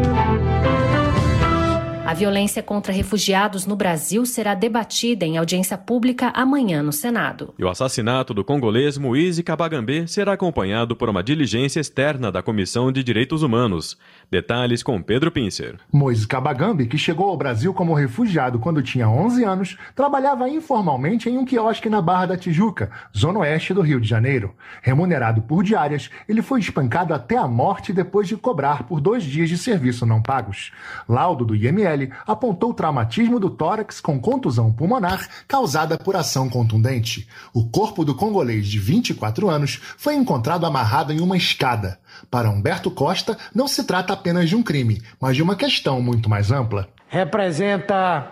A violência contra refugiados no Brasil será debatida em audiência pública amanhã no Senado. E o assassinato do congolês Moise Kabagambe será acompanhado por uma diligência externa da Comissão de Direitos Humanos. Detalhes com Pedro Pincer. Moise Kabagambe, que chegou ao Brasil como refugiado quando tinha 11 anos, trabalhava informalmente em um quiosque na Barra da Tijuca, zona oeste do Rio de Janeiro. Remunerado por diárias, ele foi espancado até a morte depois de cobrar por 2 dias de serviço não pagos. Laudo do IML apontou o traumatismo do tórax com contusão pulmonar causada por ação contundente. O corpo do congolês de 24 anos foi encontrado amarrado em uma escada. Para Humberto Costa, não se trata apenas de um crime, mas de uma questão muito mais ampla. Representa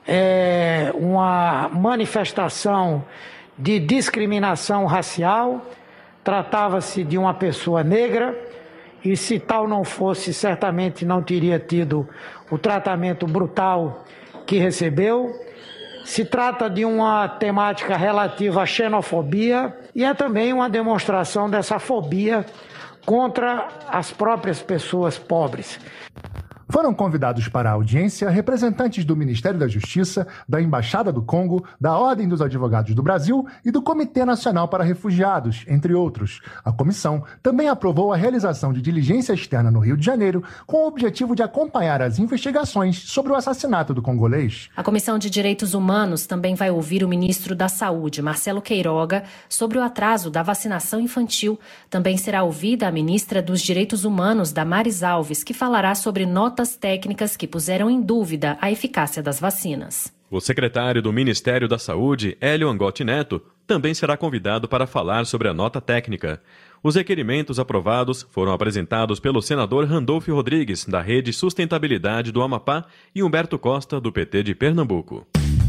uma manifestação de discriminação racial. Tratava-se de uma pessoa negra e, se tal não fosse, certamente não teria tido o tratamento brutal que recebeu. Se trata de uma temática relativa à xenofobia e é também uma demonstração dessa fobia contra as próprias pessoas pobres. Foram convidados para a audiência representantes do Ministério da Justiça, da Embaixada do Congo, da Ordem dos Advogados do Brasil e do Comitê Nacional para Refugiados, entre outros. A comissão também aprovou a realização de diligência externa no Rio de Janeiro com o objetivo de acompanhar as investigações sobre o assassinato do congolês. A Comissão de Direitos Humanos também vai ouvir o ministro da Saúde, Marcelo Queiroga, sobre o atraso da vacinação infantil. Também será ouvida a ministra dos Direitos Humanos, Damares Alves, que falará sobre notas técnicas que puseram em dúvida a eficácia das vacinas. O secretário do Ministério da Saúde, Hélio Angotti Neto, também será convidado para falar sobre a nota técnica. Os requerimentos aprovados foram apresentados pelo senador Randolfo Rodrigues, da Rede Sustentabilidade do Amapá, e Humberto Costa, do PT de Pernambuco.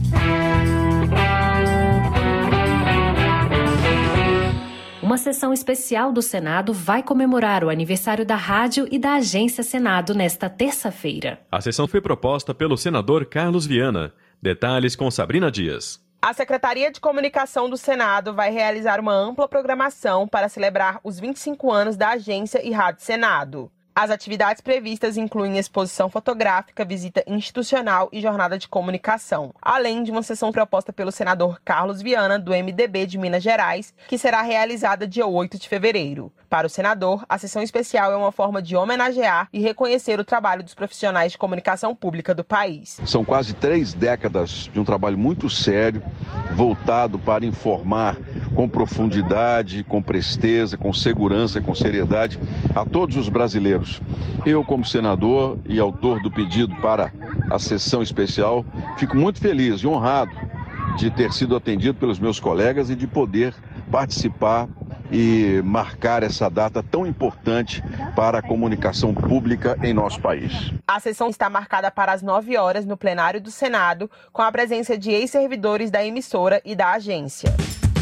Uma sessão especial do Senado vai comemorar o aniversário da rádio e da Agência Senado nesta terça-feira. A sessão foi proposta pelo senador Carlos Viana. Detalhes com Sabrina Dias. A Secretaria de Comunicação do Senado vai realizar uma ampla programação para celebrar os 25 anos da Agência e Rádio Senado. As atividades previstas incluem exposição fotográfica, visita institucional e jornada de comunicação, além de uma sessão proposta pelo senador Carlos Viana, do MDB de Minas Gerais, que será realizada dia 8 de fevereiro. Para o senador, a sessão especial é uma forma de homenagear e reconhecer o trabalho dos profissionais de comunicação pública do país. São quase 3 décadas de um trabalho muito sério, voltado para informar com profundidade, com presteza, com segurança, com seriedade a todos os brasileiros. Eu, como senador e autor do pedido para a sessão especial, fico muito feliz e honrado de ter sido atendido pelos meus colegas e de poder participar e marcar essa data tão importante para a comunicação pública em nosso país. A sessão está marcada para as 9 horas no plenário do Senado, com a presença de ex-servidores da emissora e da agência.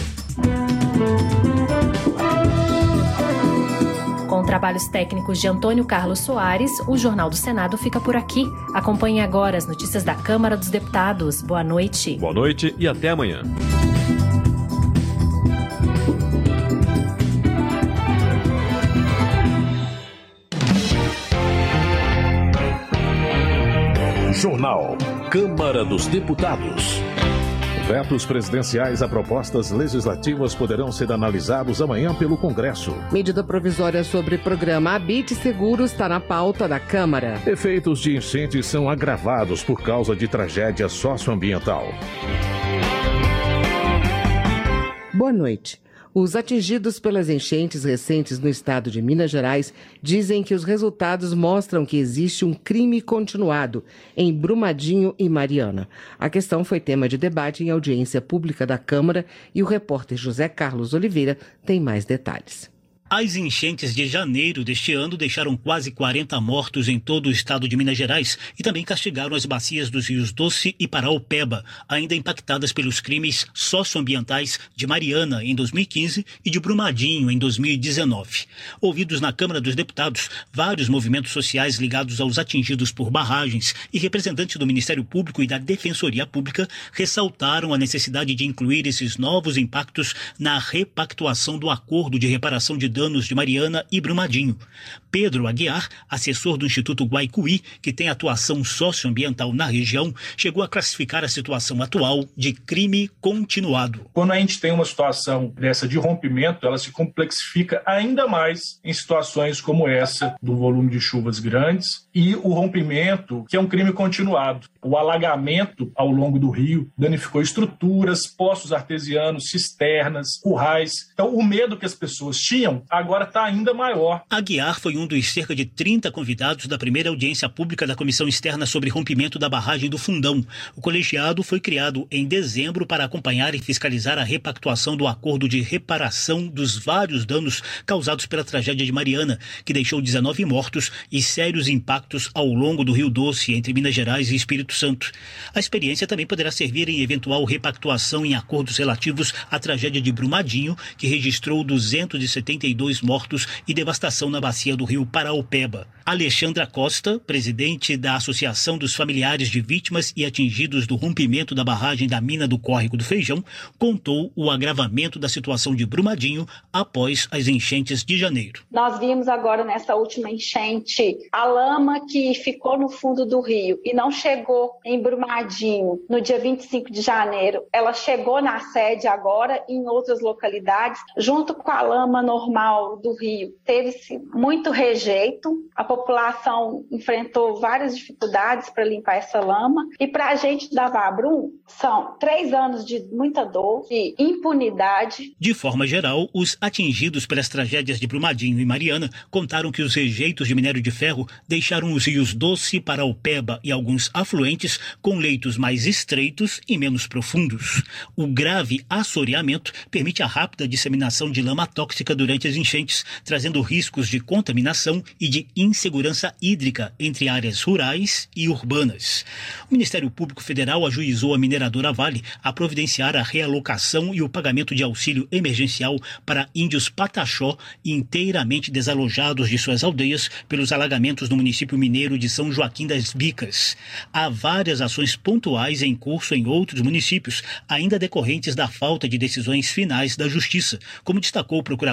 Com trabalhos técnicos de Antônio Carlos Soares, o Jornal do Senado fica por aqui. Acompanhe agora as notícias da Câmara dos Deputados. Boa noite. Boa noite e até amanhã. Jornal Câmara dos Deputados. Vetos presidenciais a propostas legislativas poderão ser analisados amanhã pelo Congresso. Medida provisória sobre programa Habite Seguro está na pauta da Câmara. Efeitos de enchentes são agravados por causa de tragédia socioambiental. Boa noite. Os atingidos pelas enchentes recentes no estado de Minas Gerais dizem que os resultados mostram que existe um crime continuado em Brumadinho e Mariana. A questão foi tema de debate em audiência pública da Câmara e o repórter José Carlos Oliveira tem mais detalhes. As enchentes de janeiro deste ano deixaram quase 40 mortos em todo o estado de Minas Gerais e também castigaram as bacias dos rios Doce e Paraopeba, ainda impactadas pelos crimes socioambientais de Mariana em 2015 e de Brumadinho em 2019. Ouvidos na Câmara dos Deputados, vários movimentos sociais ligados aos atingidos por barragens e representantes do Ministério Público e da Defensoria Pública ressaltaram a necessidade de incluir esses novos impactos na repactuação do acordo de reparação de danos de Mariana e Brumadinho. Pedro Aguiar, assessor do Instituto Guaicuí, que tem atuação socioambiental na região, chegou a classificar a situação atual de crime continuado. Quando a gente tem uma situação dessa de rompimento, ela se complexifica ainda mais em situações como essa, do volume de chuvas grandes e o rompimento, que é um crime continuado. O alagamento ao longo do rio danificou estruturas, poços artesianos, cisternas, currais. Então, o medo que as pessoas tinham agora está ainda maior. Aguiar foi um dos cerca de 30 convidados da primeira audiência pública da Comissão Externa sobre rompimento da barragem do Fundão. O colegiado foi criado em dezembro para acompanhar e fiscalizar a repactuação do acordo de reparação dos vários danos causados pela tragédia de Mariana, que deixou 19 mortos e sérios impactos ao longo do Rio Doce, entre Minas Gerais e Espírito Santo. A experiência também poderá servir em eventual repactuação em acordos relativos à tragédia de Brumadinho, que registrou 272 mortos e devastação na bacia do rio Paraopeba. Alexandra Costa, presidente da Associação dos Familiares de Vítimas e Atingidos do Rompimento da Barragem da Mina do Córrego do Feijão, contou o agravamento da situação de Brumadinho após as enchentes de janeiro. Nós vimos agora nessa última enchente a lama que ficou no fundo do rio e não chegou em Brumadinho no dia 25 de janeiro. Ela chegou na sede agora em outras localidades, junto com a lama normal do rio. Teve-se muito rejeito, a população enfrentou várias dificuldades para limpar essa lama e para a gente da Vabrum são 3 anos de muita dor, de impunidade. De forma geral, os atingidos pelas tragédias de Brumadinho e Mariana contaram que os rejeitos de minério de ferro deixaram os rios Doce, Paraopeba e alguns afluentes com leitos mais estreitos e menos profundos. O grave assoreamento permite a rápida disseminação de lama tóxica durante as enchentes, trazendo riscos de contaminação e de insegurança hídrica entre áreas rurais e urbanas. O Ministério Público Federal ajuizou a mineradora Vale a providenciar a realocação e o pagamento de auxílio emergencial para índios Pataxó inteiramente desalojados de suas aldeias pelos alagamentos no município mineiro de São Joaquim das Bicas. Há várias ações pontuais em curso em outros municípios, ainda decorrentes da falta de decisões finais da Justiça, como destacou o procurador da República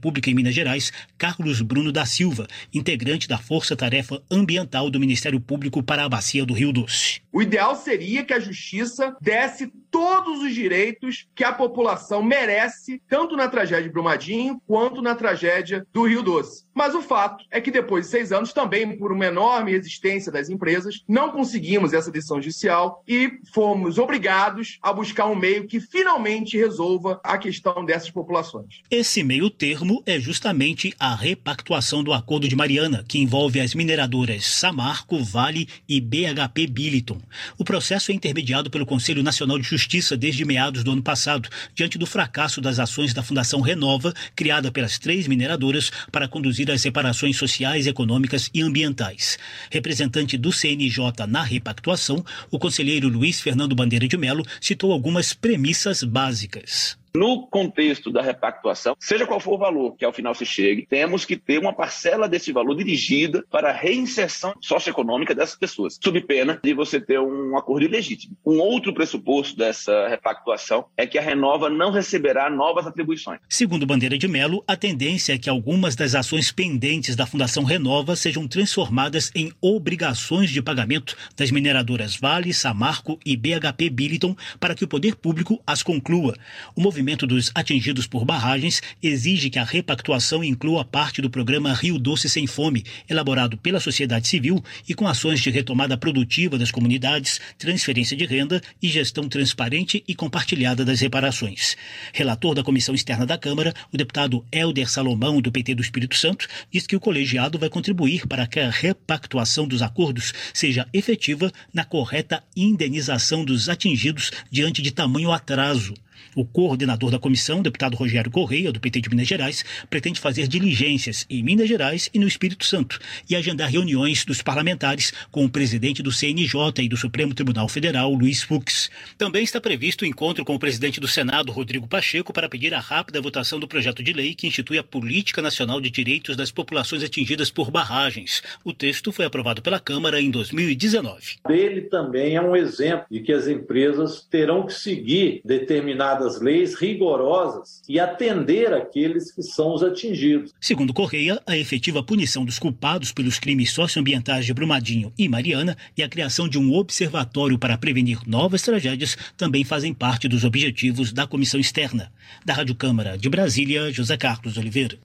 Pública em Minas Gerais, Carlos Bruno da Silva, integrante da Força Tarefa Ambiental do Ministério Público para a Bacia do Rio Doce. O ideal seria que a Justiça desse todos os direitos que a população merece, tanto na tragédia de Brumadinho quanto na tragédia do Rio Doce. Mas o fato é que depois de 6 anos, também por uma enorme resistência das empresas, não conseguimos essa decisão judicial e fomos obrigados a buscar um meio que finalmente resolva a questão dessas populações. Esse meio termo é justamente a repactuação do Acordo de Mariana, que envolve as mineradoras Samarco, Vale e BHP Billiton. O processo é intermediado pelo Conselho Nacional de Justiça desde meados do ano passado, diante do fracasso das ações da Fundação Renova, criada pelas 3 mineradoras para conduzir as reparações sociais, econômicas e ambientais. Representante do CNJ na repactuação, o conselheiro Luiz Fernando Bandeira de Mello citou algumas premissas básicas. No contexto da repactuação, seja qual for o valor que ao final se chegue, temos que ter uma parcela desse valor dirigida para a reinserção socioeconômica dessas pessoas, sob pena de você ter um acordo ilegítimo. Um outro pressuposto dessa repactuação é que a Renova não receberá novas atribuições. Segundo Bandeira de Mello, a tendência é que algumas das ações pendentes da Fundação Renova sejam transformadas em obrigações de pagamento das mineradoras Vale, Samarco e BHP Billiton para que o poder público as conclua. O movimento dos atingidos por barragens exige que a repactuação inclua parte do programa Rio Doce Sem Fome, elaborado pela sociedade civil e com ações de retomada produtiva das comunidades, transferência de renda e gestão transparente e compartilhada das reparações. Relator da Comissão Externa da Câmara, o deputado Hélder Salomão, do PT do Espírito Santo, diz que o colegiado vai contribuir para que a repactuação dos acordos seja efetiva na correta indenização dos atingidos diante de tamanho atraso. O coordenador da comissão, deputado Rogério Correia, do PT de Minas Gerais, pretende fazer diligências em Minas Gerais e no Espírito Santo e agendar reuniões dos parlamentares com o presidente do CNJ e do Supremo Tribunal Federal, Luiz Fux. Também está previsto o encontro com o presidente do Senado, Rodrigo Pacheco, para pedir a rápida votação do projeto de lei que institui a Política Nacional de Direitos das Populações Atingidas por Barragens. O texto foi aprovado pela Câmara em 2019. Ele também é um exemplo de que as empresas terão que seguir determinadas leis rigorosas e atender aqueles que são os atingidos. Segundo Correia, a efetiva punição dos culpados pelos crimes socioambientais de Brumadinho e Mariana e a criação de um observatório para prevenir novas tragédias também fazem parte dos objetivos da comissão externa. Da Rádio Câmara de Brasília, José Carlos Oliveira.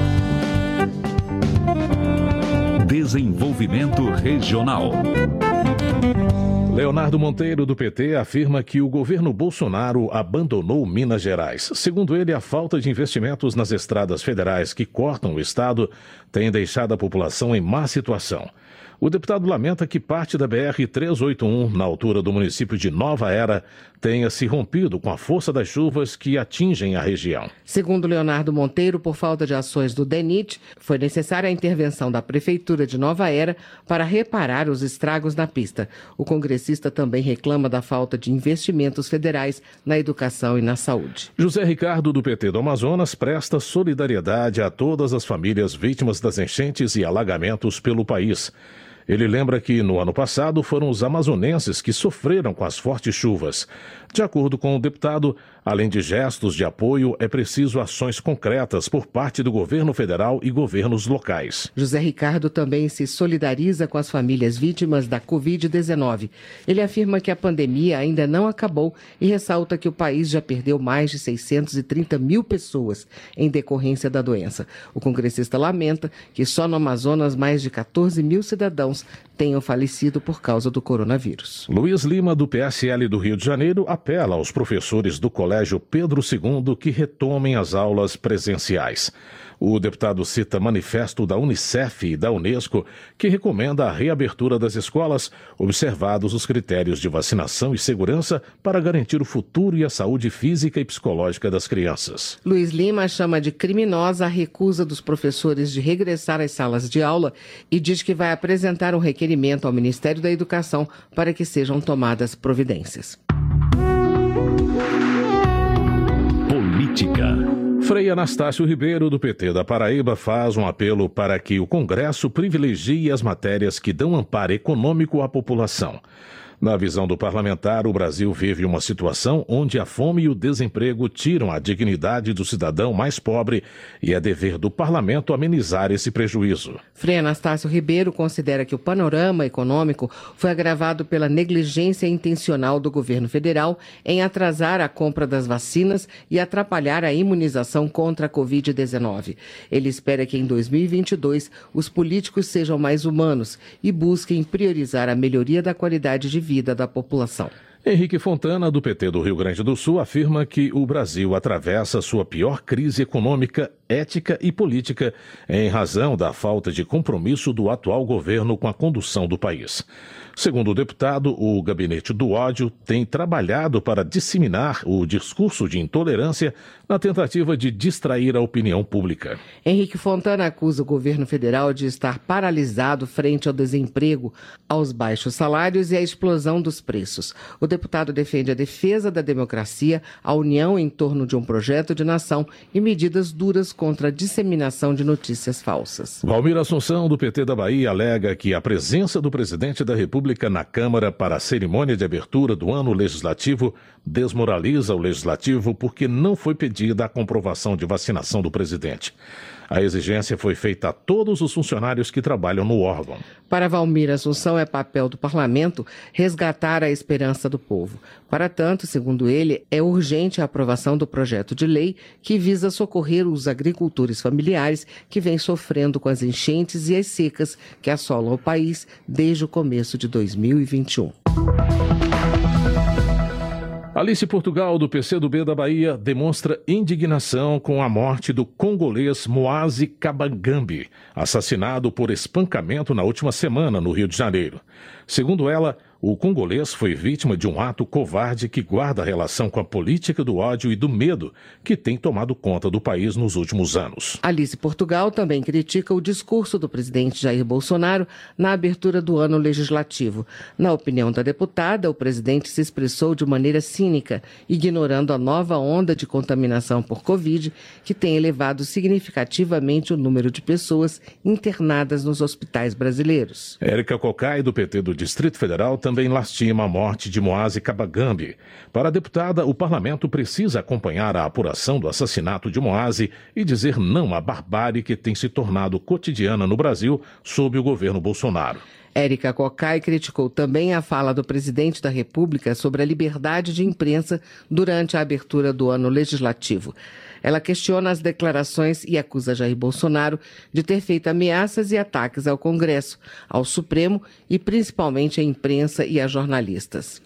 Desenvolvimento Regional. Leonardo Monteiro, do PT, afirma que o governo Bolsonaro abandonou Minas Gerais. Segundo ele, a falta de investimentos nas estradas federais que cortam o estado tem deixado a população em má situação. O deputado lamenta que parte da BR-381, na altura do município de Nova Era, tenha se rompido com a força das chuvas que atingem a região. Segundo Leonardo Monteiro, por falta de ações do DENIT, foi necessária a intervenção da Prefeitura de Nova Era para reparar os estragos na pista. O congressista também reclama da falta de investimentos federais na educação e na saúde. José Ricardo, do PT do Amazonas, presta solidariedade a todas as famílias vítimas das enchentes e alagamentos pelo país. Ele lembra que, no ano passado, foram os amazonenses que sofreram com as fortes chuvas. De acordo com o deputado, além de gestos de apoio, é preciso ações concretas por parte do governo federal e governos locais. José Ricardo também se solidariza com as famílias vítimas da Covid-19. Ele afirma que a pandemia ainda não acabou e ressalta que o país já perdeu mais de 630 mil pessoas em decorrência da doença. O congressista lamenta que só no Amazonas mais de 14 mil cidadãos tenham falecido por causa do coronavírus. Luiz Lima, do PSL do Rio de Janeiro, apela aos professores do Colégio Pedro II que retomem as aulas presenciais. O deputado cita manifesto da Unicef e da Unesco que recomenda a reabertura das escolas, observados os critérios de vacinação e segurança para garantir o futuro e a saúde física e psicológica das crianças. Luiz Lima chama de criminosa a recusa dos professores de regressar às salas de aula e diz que vai apresentar um requerimento ao Ministério da Educação para que sejam tomadas providências. Política. Frei Anastácio Ribeiro, do PT da Paraíba, faz um apelo para que o Congresso privilegie as matérias que dão amparo econômico à população. Na visão do parlamentar, o Brasil vive uma situação onde a fome e o desemprego tiram a dignidade do cidadão mais pobre e é dever do parlamento amenizar esse prejuízo. Frei Anastácio Ribeiro considera que o panorama econômico foi agravado pela negligência intencional do governo federal em atrasar a compra das vacinas e atrapalhar a imunização contra a Covid-19. Ele espera que em 2022 os políticos sejam mais humanos e busquem priorizar a melhoria da qualidade de vida da população. Henrique Fontana, do PT do Rio Grande do Sul, afirma que o Brasil atravessa sua pior crise econômica, ética e política em razão da falta de compromisso do atual governo com a condução do país. Segundo o deputado, o gabinete do ódio tem trabalhado para disseminar o discurso de intolerância na tentativa de distrair a opinião pública. Henrique Fontana acusa o governo federal de estar paralisado frente ao desemprego, aos baixos salários e à explosão dos preços. O deputado defende a defesa da democracia, a união em torno de um projeto de nação e medidas duras contra a disseminação de notícias falsas. Valmir Assunção, do PT da Bahia, alega que a presença do presidente da República na Câmara para a cerimônia de abertura do ano legislativo desmoraliza o legislativo porque não foi pedida a comprovação de vacinação do presidente. A exigência foi feita a todos os funcionários que trabalham no órgão. Para Valmir Assunção, é papel do parlamento resgatar a esperança do povo. Para tanto, segundo ele, é urgente a aprovação do projeto de lei que visa socorrer os agricultores familiares que vêm sofrendo com as enchentes e as secas que assolam o país desde o começo de 2021. Alice Portugal, do PCdoB da Bahia, demonstra indignação com a morte do congolês Moazi Kabangambi, assassinado por espancamento na última semana no Rio de Janeiro. Segundo ela, o congolês foi vítima de um ato covarde que guarda relação com a política do ódio e do medo que tem tomado conta do país nos últimos anos. Alice Portugal também critica o discurso do presidente Jair Bolsonaro na abertura do ano legislativo. Na opinião da deputada, o presidente se expressou de maneira cínica, ignorando a nova onda de contaminação por Covid, que tem elevado significativamente o número de pessoas internadas nos hospitais brasileiros. Érica Cocai, do PT do Distrito Federal, também lastima a morte de Moazi Kabangambi. Para a deputada, o parlamento precisa acompanhar a apuração do assassinato de Moazi e dizer não à barbárie que tem se tornado cotidiana no Brasil sob o governo Bolsonaro. Érica Cocai criticou também a fala do presidente da República sobre a liberdade de imprensa durante a abertura do ano legislativo. Ela questiona as declarações e acusa Jair Bolsonaro de ter feito ameaças e ataques ao Congresso, ao Supremo e principalmente à imprensa e a jornalistas.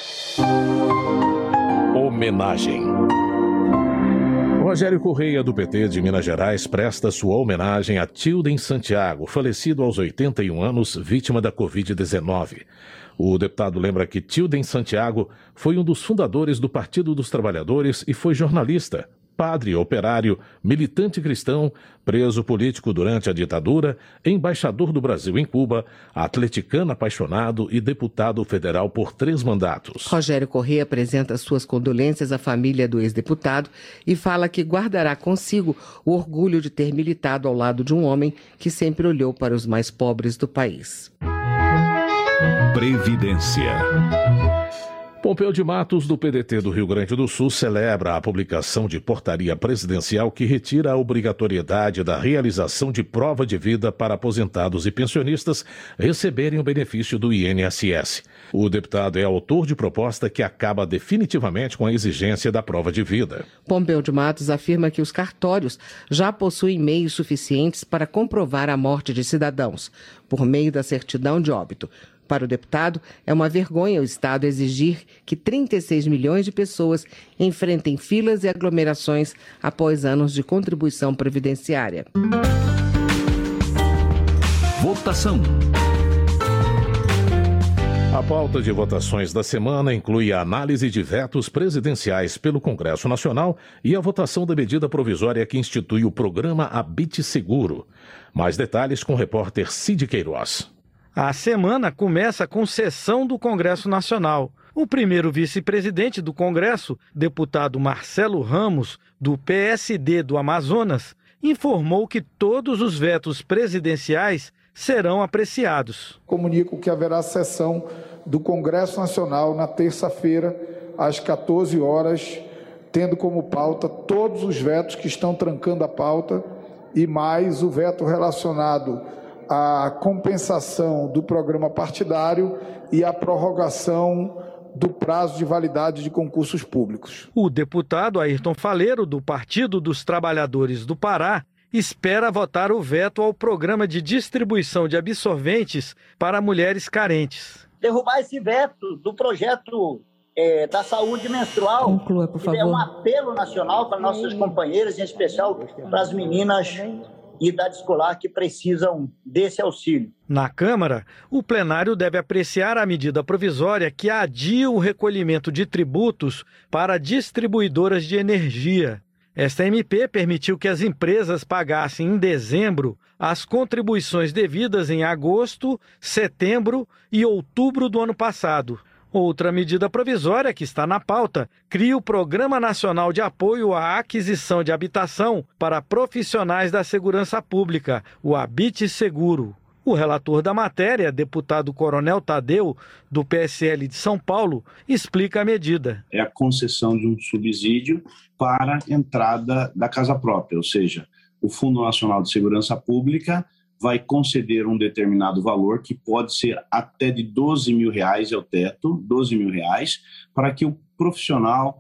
Homenagem. Rogério Correia, do PT de Minas Gerais, presta sua homenagem a Tilden Santiago, falecido aos 81 anos, vítima da Covid-19. O deputado lembra que Tilden Santiago foi um dos fundadores do Partido dos Trabalhadores e foi jornalista, padre operário, militante cristão, preso político durante a ditadura, embaixador do Brasil em Cuba, atleticano apaixonado e deputado federal por 3 mandatos. Rogério Correia apresenta suas condolências à família do ex-deputado e fala que guardará consigo o orgulho de ter militado ao lado de um homem que sempre olhou para os mais pobres do país. Previdência. Pompeu de Matos, do PDT do Rio Grande do Sul, celebra a publicação de portaria presidencial que retira a obrigatoriedade da realização de prova de vida para aposentados e pensionistas receberem o benefício do INSS. O deputado é autor de proposta que acaba definitivamente com a exigência da prova de vida. Pompeu de Matos afirma que os cartórios já possuem meios suficientes para comprovar a morte de cidadãos, por meio da certidão de óbito. Para o deputado, é uma vergonha o Estado exigir que 36 milhões de pessoas enfrentem filas e aglomerações após anos de contribuição previdenciária. Votação. A pauta de votações da semana inclui a análise de vetos presidenciais pelo Congresso Nacional e a votação da medida provisória que institui o programa Habite Seguro. Mais detalhes com o repórter Cid Queiroz. A semana começa com sessão do Congresso Nacional. O primeiro vice-presidente do Congresso, deputado Marcelo Ramos, do PSD do Amazonas, informou que todos os vetos presidenciais serão apreciados. Comunico que haverá sessão do Congresso Nacional na terça-feira, às 14 horas, tendo como pauta todos os vetos que estão trancando a pauta e mais o veto relacionado à compensação do programa partidário e à prorrogação do prazo de validade de concursos públicos. O deputado Ayrton Faleiro, do Partido dos Trabalhadores do Pará, espera votar o veto ao programa de distribuição de absorventes para mulheres carentes. Derrubar esse veto do projeto da saúde menstrual. Conclua, por favor. É um apelo nacional para nossas companheiras, em especial para as meninas de idade escolar que precisam desse auxílio. Na Câmara, o plenário deve apreciar a medida provisória que adia o recolhimento de tributos para distribuidoras de energia. Esta MP permitiu que as empresas pagassem em dezembro as contribuições devidas em agosto, setembro e outubro do ano passado. Outra medida provisória que está na pauta cria o Programa Nacional de Apoio à Aquisição de Habitação para Profissionais da Segurança Pública, o Habite Seguro. O relator da matéria, deputado Coronel Tadeu, do PSL de São Paulo, explica a medida. É a concessão de um subsídio para a entrada da casa própria, ou seja, o Fundo Nacional de Segurança Pública vai conceder um determinado valor, que pode ser até de R$12 mil, é o teto, R$12 mil, para que o profissional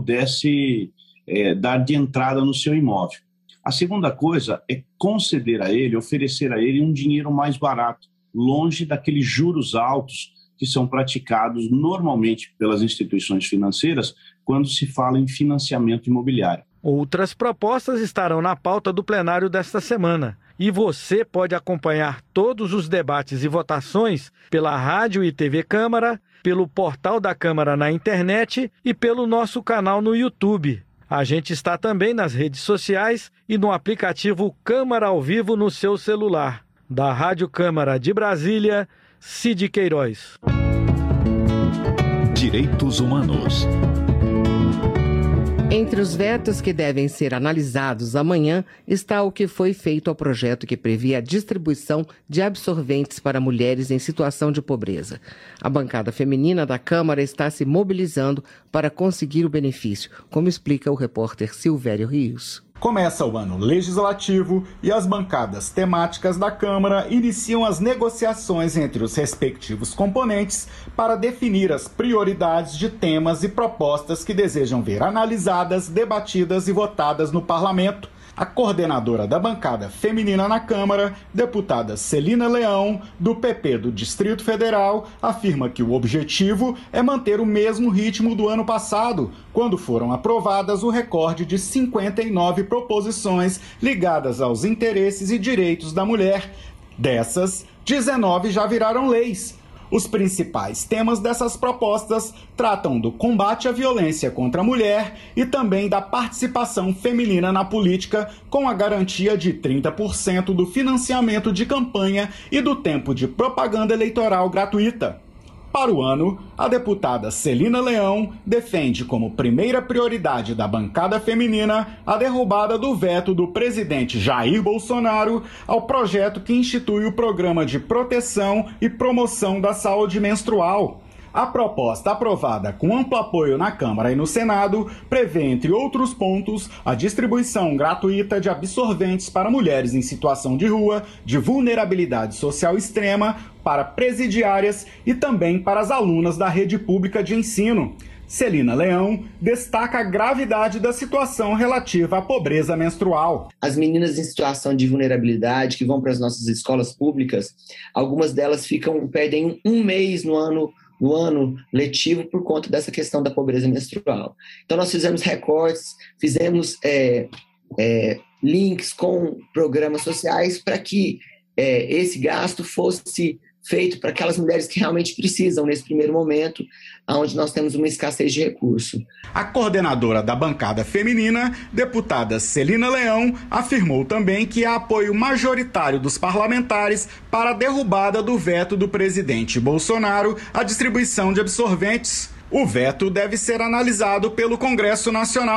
pudesse dar de entrada no seu imóvel. A segunda coisa é conceder a ele, oferecer a ele um dinheiro mais barato, longe daqueles juros altos que são praticados normalmente pelas instituições financeiras quando se fala em financiamento imobiliário. Outras propostas estarão na pauta do plenário desta semana. E você pode acompanhar todos os debates e votações pela Rádio e TV Câmara, pelo portal da Câmara na internet e pelo nosso canal no YouTube. A gente está também nas redes sociais e no aplicativo Câmara ao Vivo no seu celular. Da Rádio Câmara de Brasília, Cid Queiroz. Direitos Humanos. Entre os vetos que devem ser analisados amanhã está o que foi feito ao projeto que previa a distribuição de absorventes para mulheres em situação de pobreza. A bancada feminina da Câmara está se mobilizando para conseguir o benefício, como explica o repórter Silvério Rios. Começa o ano legislativo e as bancadas temáticas da Câmara iniciam as negociações entre os respectivos componentes para definir as prioridades de temas e propostas que desejam ver analisadas, debatidas e votadas no Parlamento. A coordenadora da bancada feminina na Câmara, deputada Celina Leão, do PP do Distrito Federal, afirma que o objetivo é manter o mesmo ritmo do ano passado, quando foram aprovadas o recorde de 59 proposições ligadas aos interesses e direitos da mulher. Dessas, 19 já viraram leis. Os principais temas dessas propostas tratam do combate à violência contra a mulher e também da participação feminina na política, com a garantia de 30% do financiamento de campanha e do tempo de propaganda eleitoral gratuita. Para o ano, a deputada Celina Leão defende como primeira prioridade da bancada feminina a derrubada do veto do presidente Jair Bolsonaro ao projeto que institui o Programa de Proteção e Promoção da Saúde Menstrual. A proposta, aprovada com amplo apoio na Câmara e no Senado, prevê, entre outros pontos, a distribuição gratuita de absorventes para mulheres em situação de rua, de vulnerabilidade social extrema, para presidiárias e também para as alunas da rede pública de ensino. Celina Leão destaca a gravidade da situação relativa à pobreza menstrual. As meninas em situação de vulnerabilidade que vão para as nossas escolas públicas, algumas delas perdem um mês no ano letivo por conta dessa questão da pobreza menstrual. Então nós fizemos recortes, fizemos links com programas sociais para que esse gasto fosse feito para aquelas mulheres que realmente precisam nesse primeiro momento, onde nós temos uma escassez de recurso. A coordenadora da bancada feminina, deputada Celina Leão, afirmou também que há apoio majoritário dos parlamentares para a derrubada do veto do presidente Bolsonaro à distribuição de absorventes. O veto deve ser analisado pelo Congresso Nacional.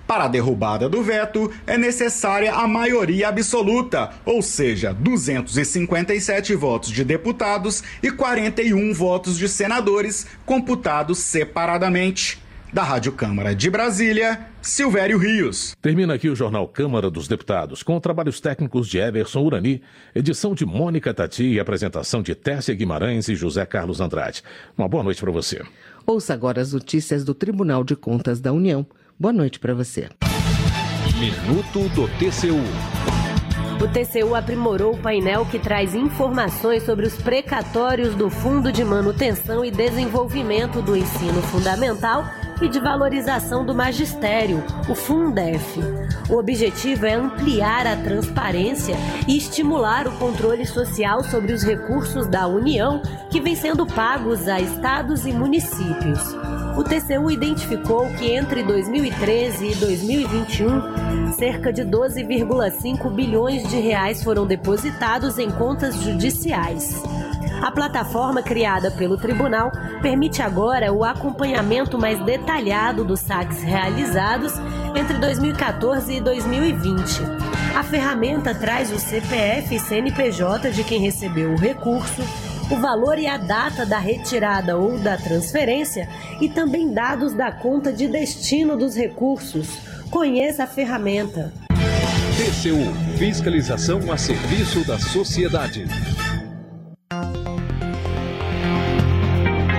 Para a derrubada do veto, é necessária a maioria absoluta, ou seja, 257 votos de deputados e 41 votos de senadores, computados separadamente. Da Rádio Câmara de Brasília, Silvério Rios. Termina aqui o Jornal Câmara dos Deputados, com trabalhos técnicos de Everson Urani, edição de Mônica Tati e apresentação de Tércia Guimarães e José Carlos Andrade. Uma boa noite para você. Ouça agora as notícias do Tribunal de Contas da União. Boa noite para você. Minuto do TCU. O TCU aprimorou o painel que traz informações sobre os precatórios do Fundo de Manutenção e Desenvolvimento do Ensino Fundamental e de Valorização do Magistério, o Fundef. O objetivo é ampliar a transparência e estimular o controle social sobre os recursos da União que vêm sendo pagos a estados e municípios. O TCU identificou que entre 2013 e 2021, cerca de 12,5 bilhões de reais foram depositados em contas judiciais. A plataforma criada pelo tribunal permite agora o acompanhamento mais detalhado dos saques realizados entre 2014 e 2020. A ferramenta traz o CPF e CNPJ de quem recebeu o recurso, o valor e a data da retirada ou da transferência e também dados da conta de destino dos recursos. Conheça a ferramenta. TCU, fiscalização a serviço da sociedade.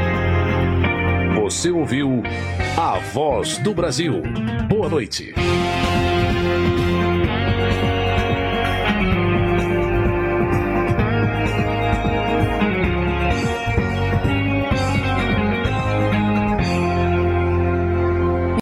Você ouviu A Voz do Brasil. Boa noite.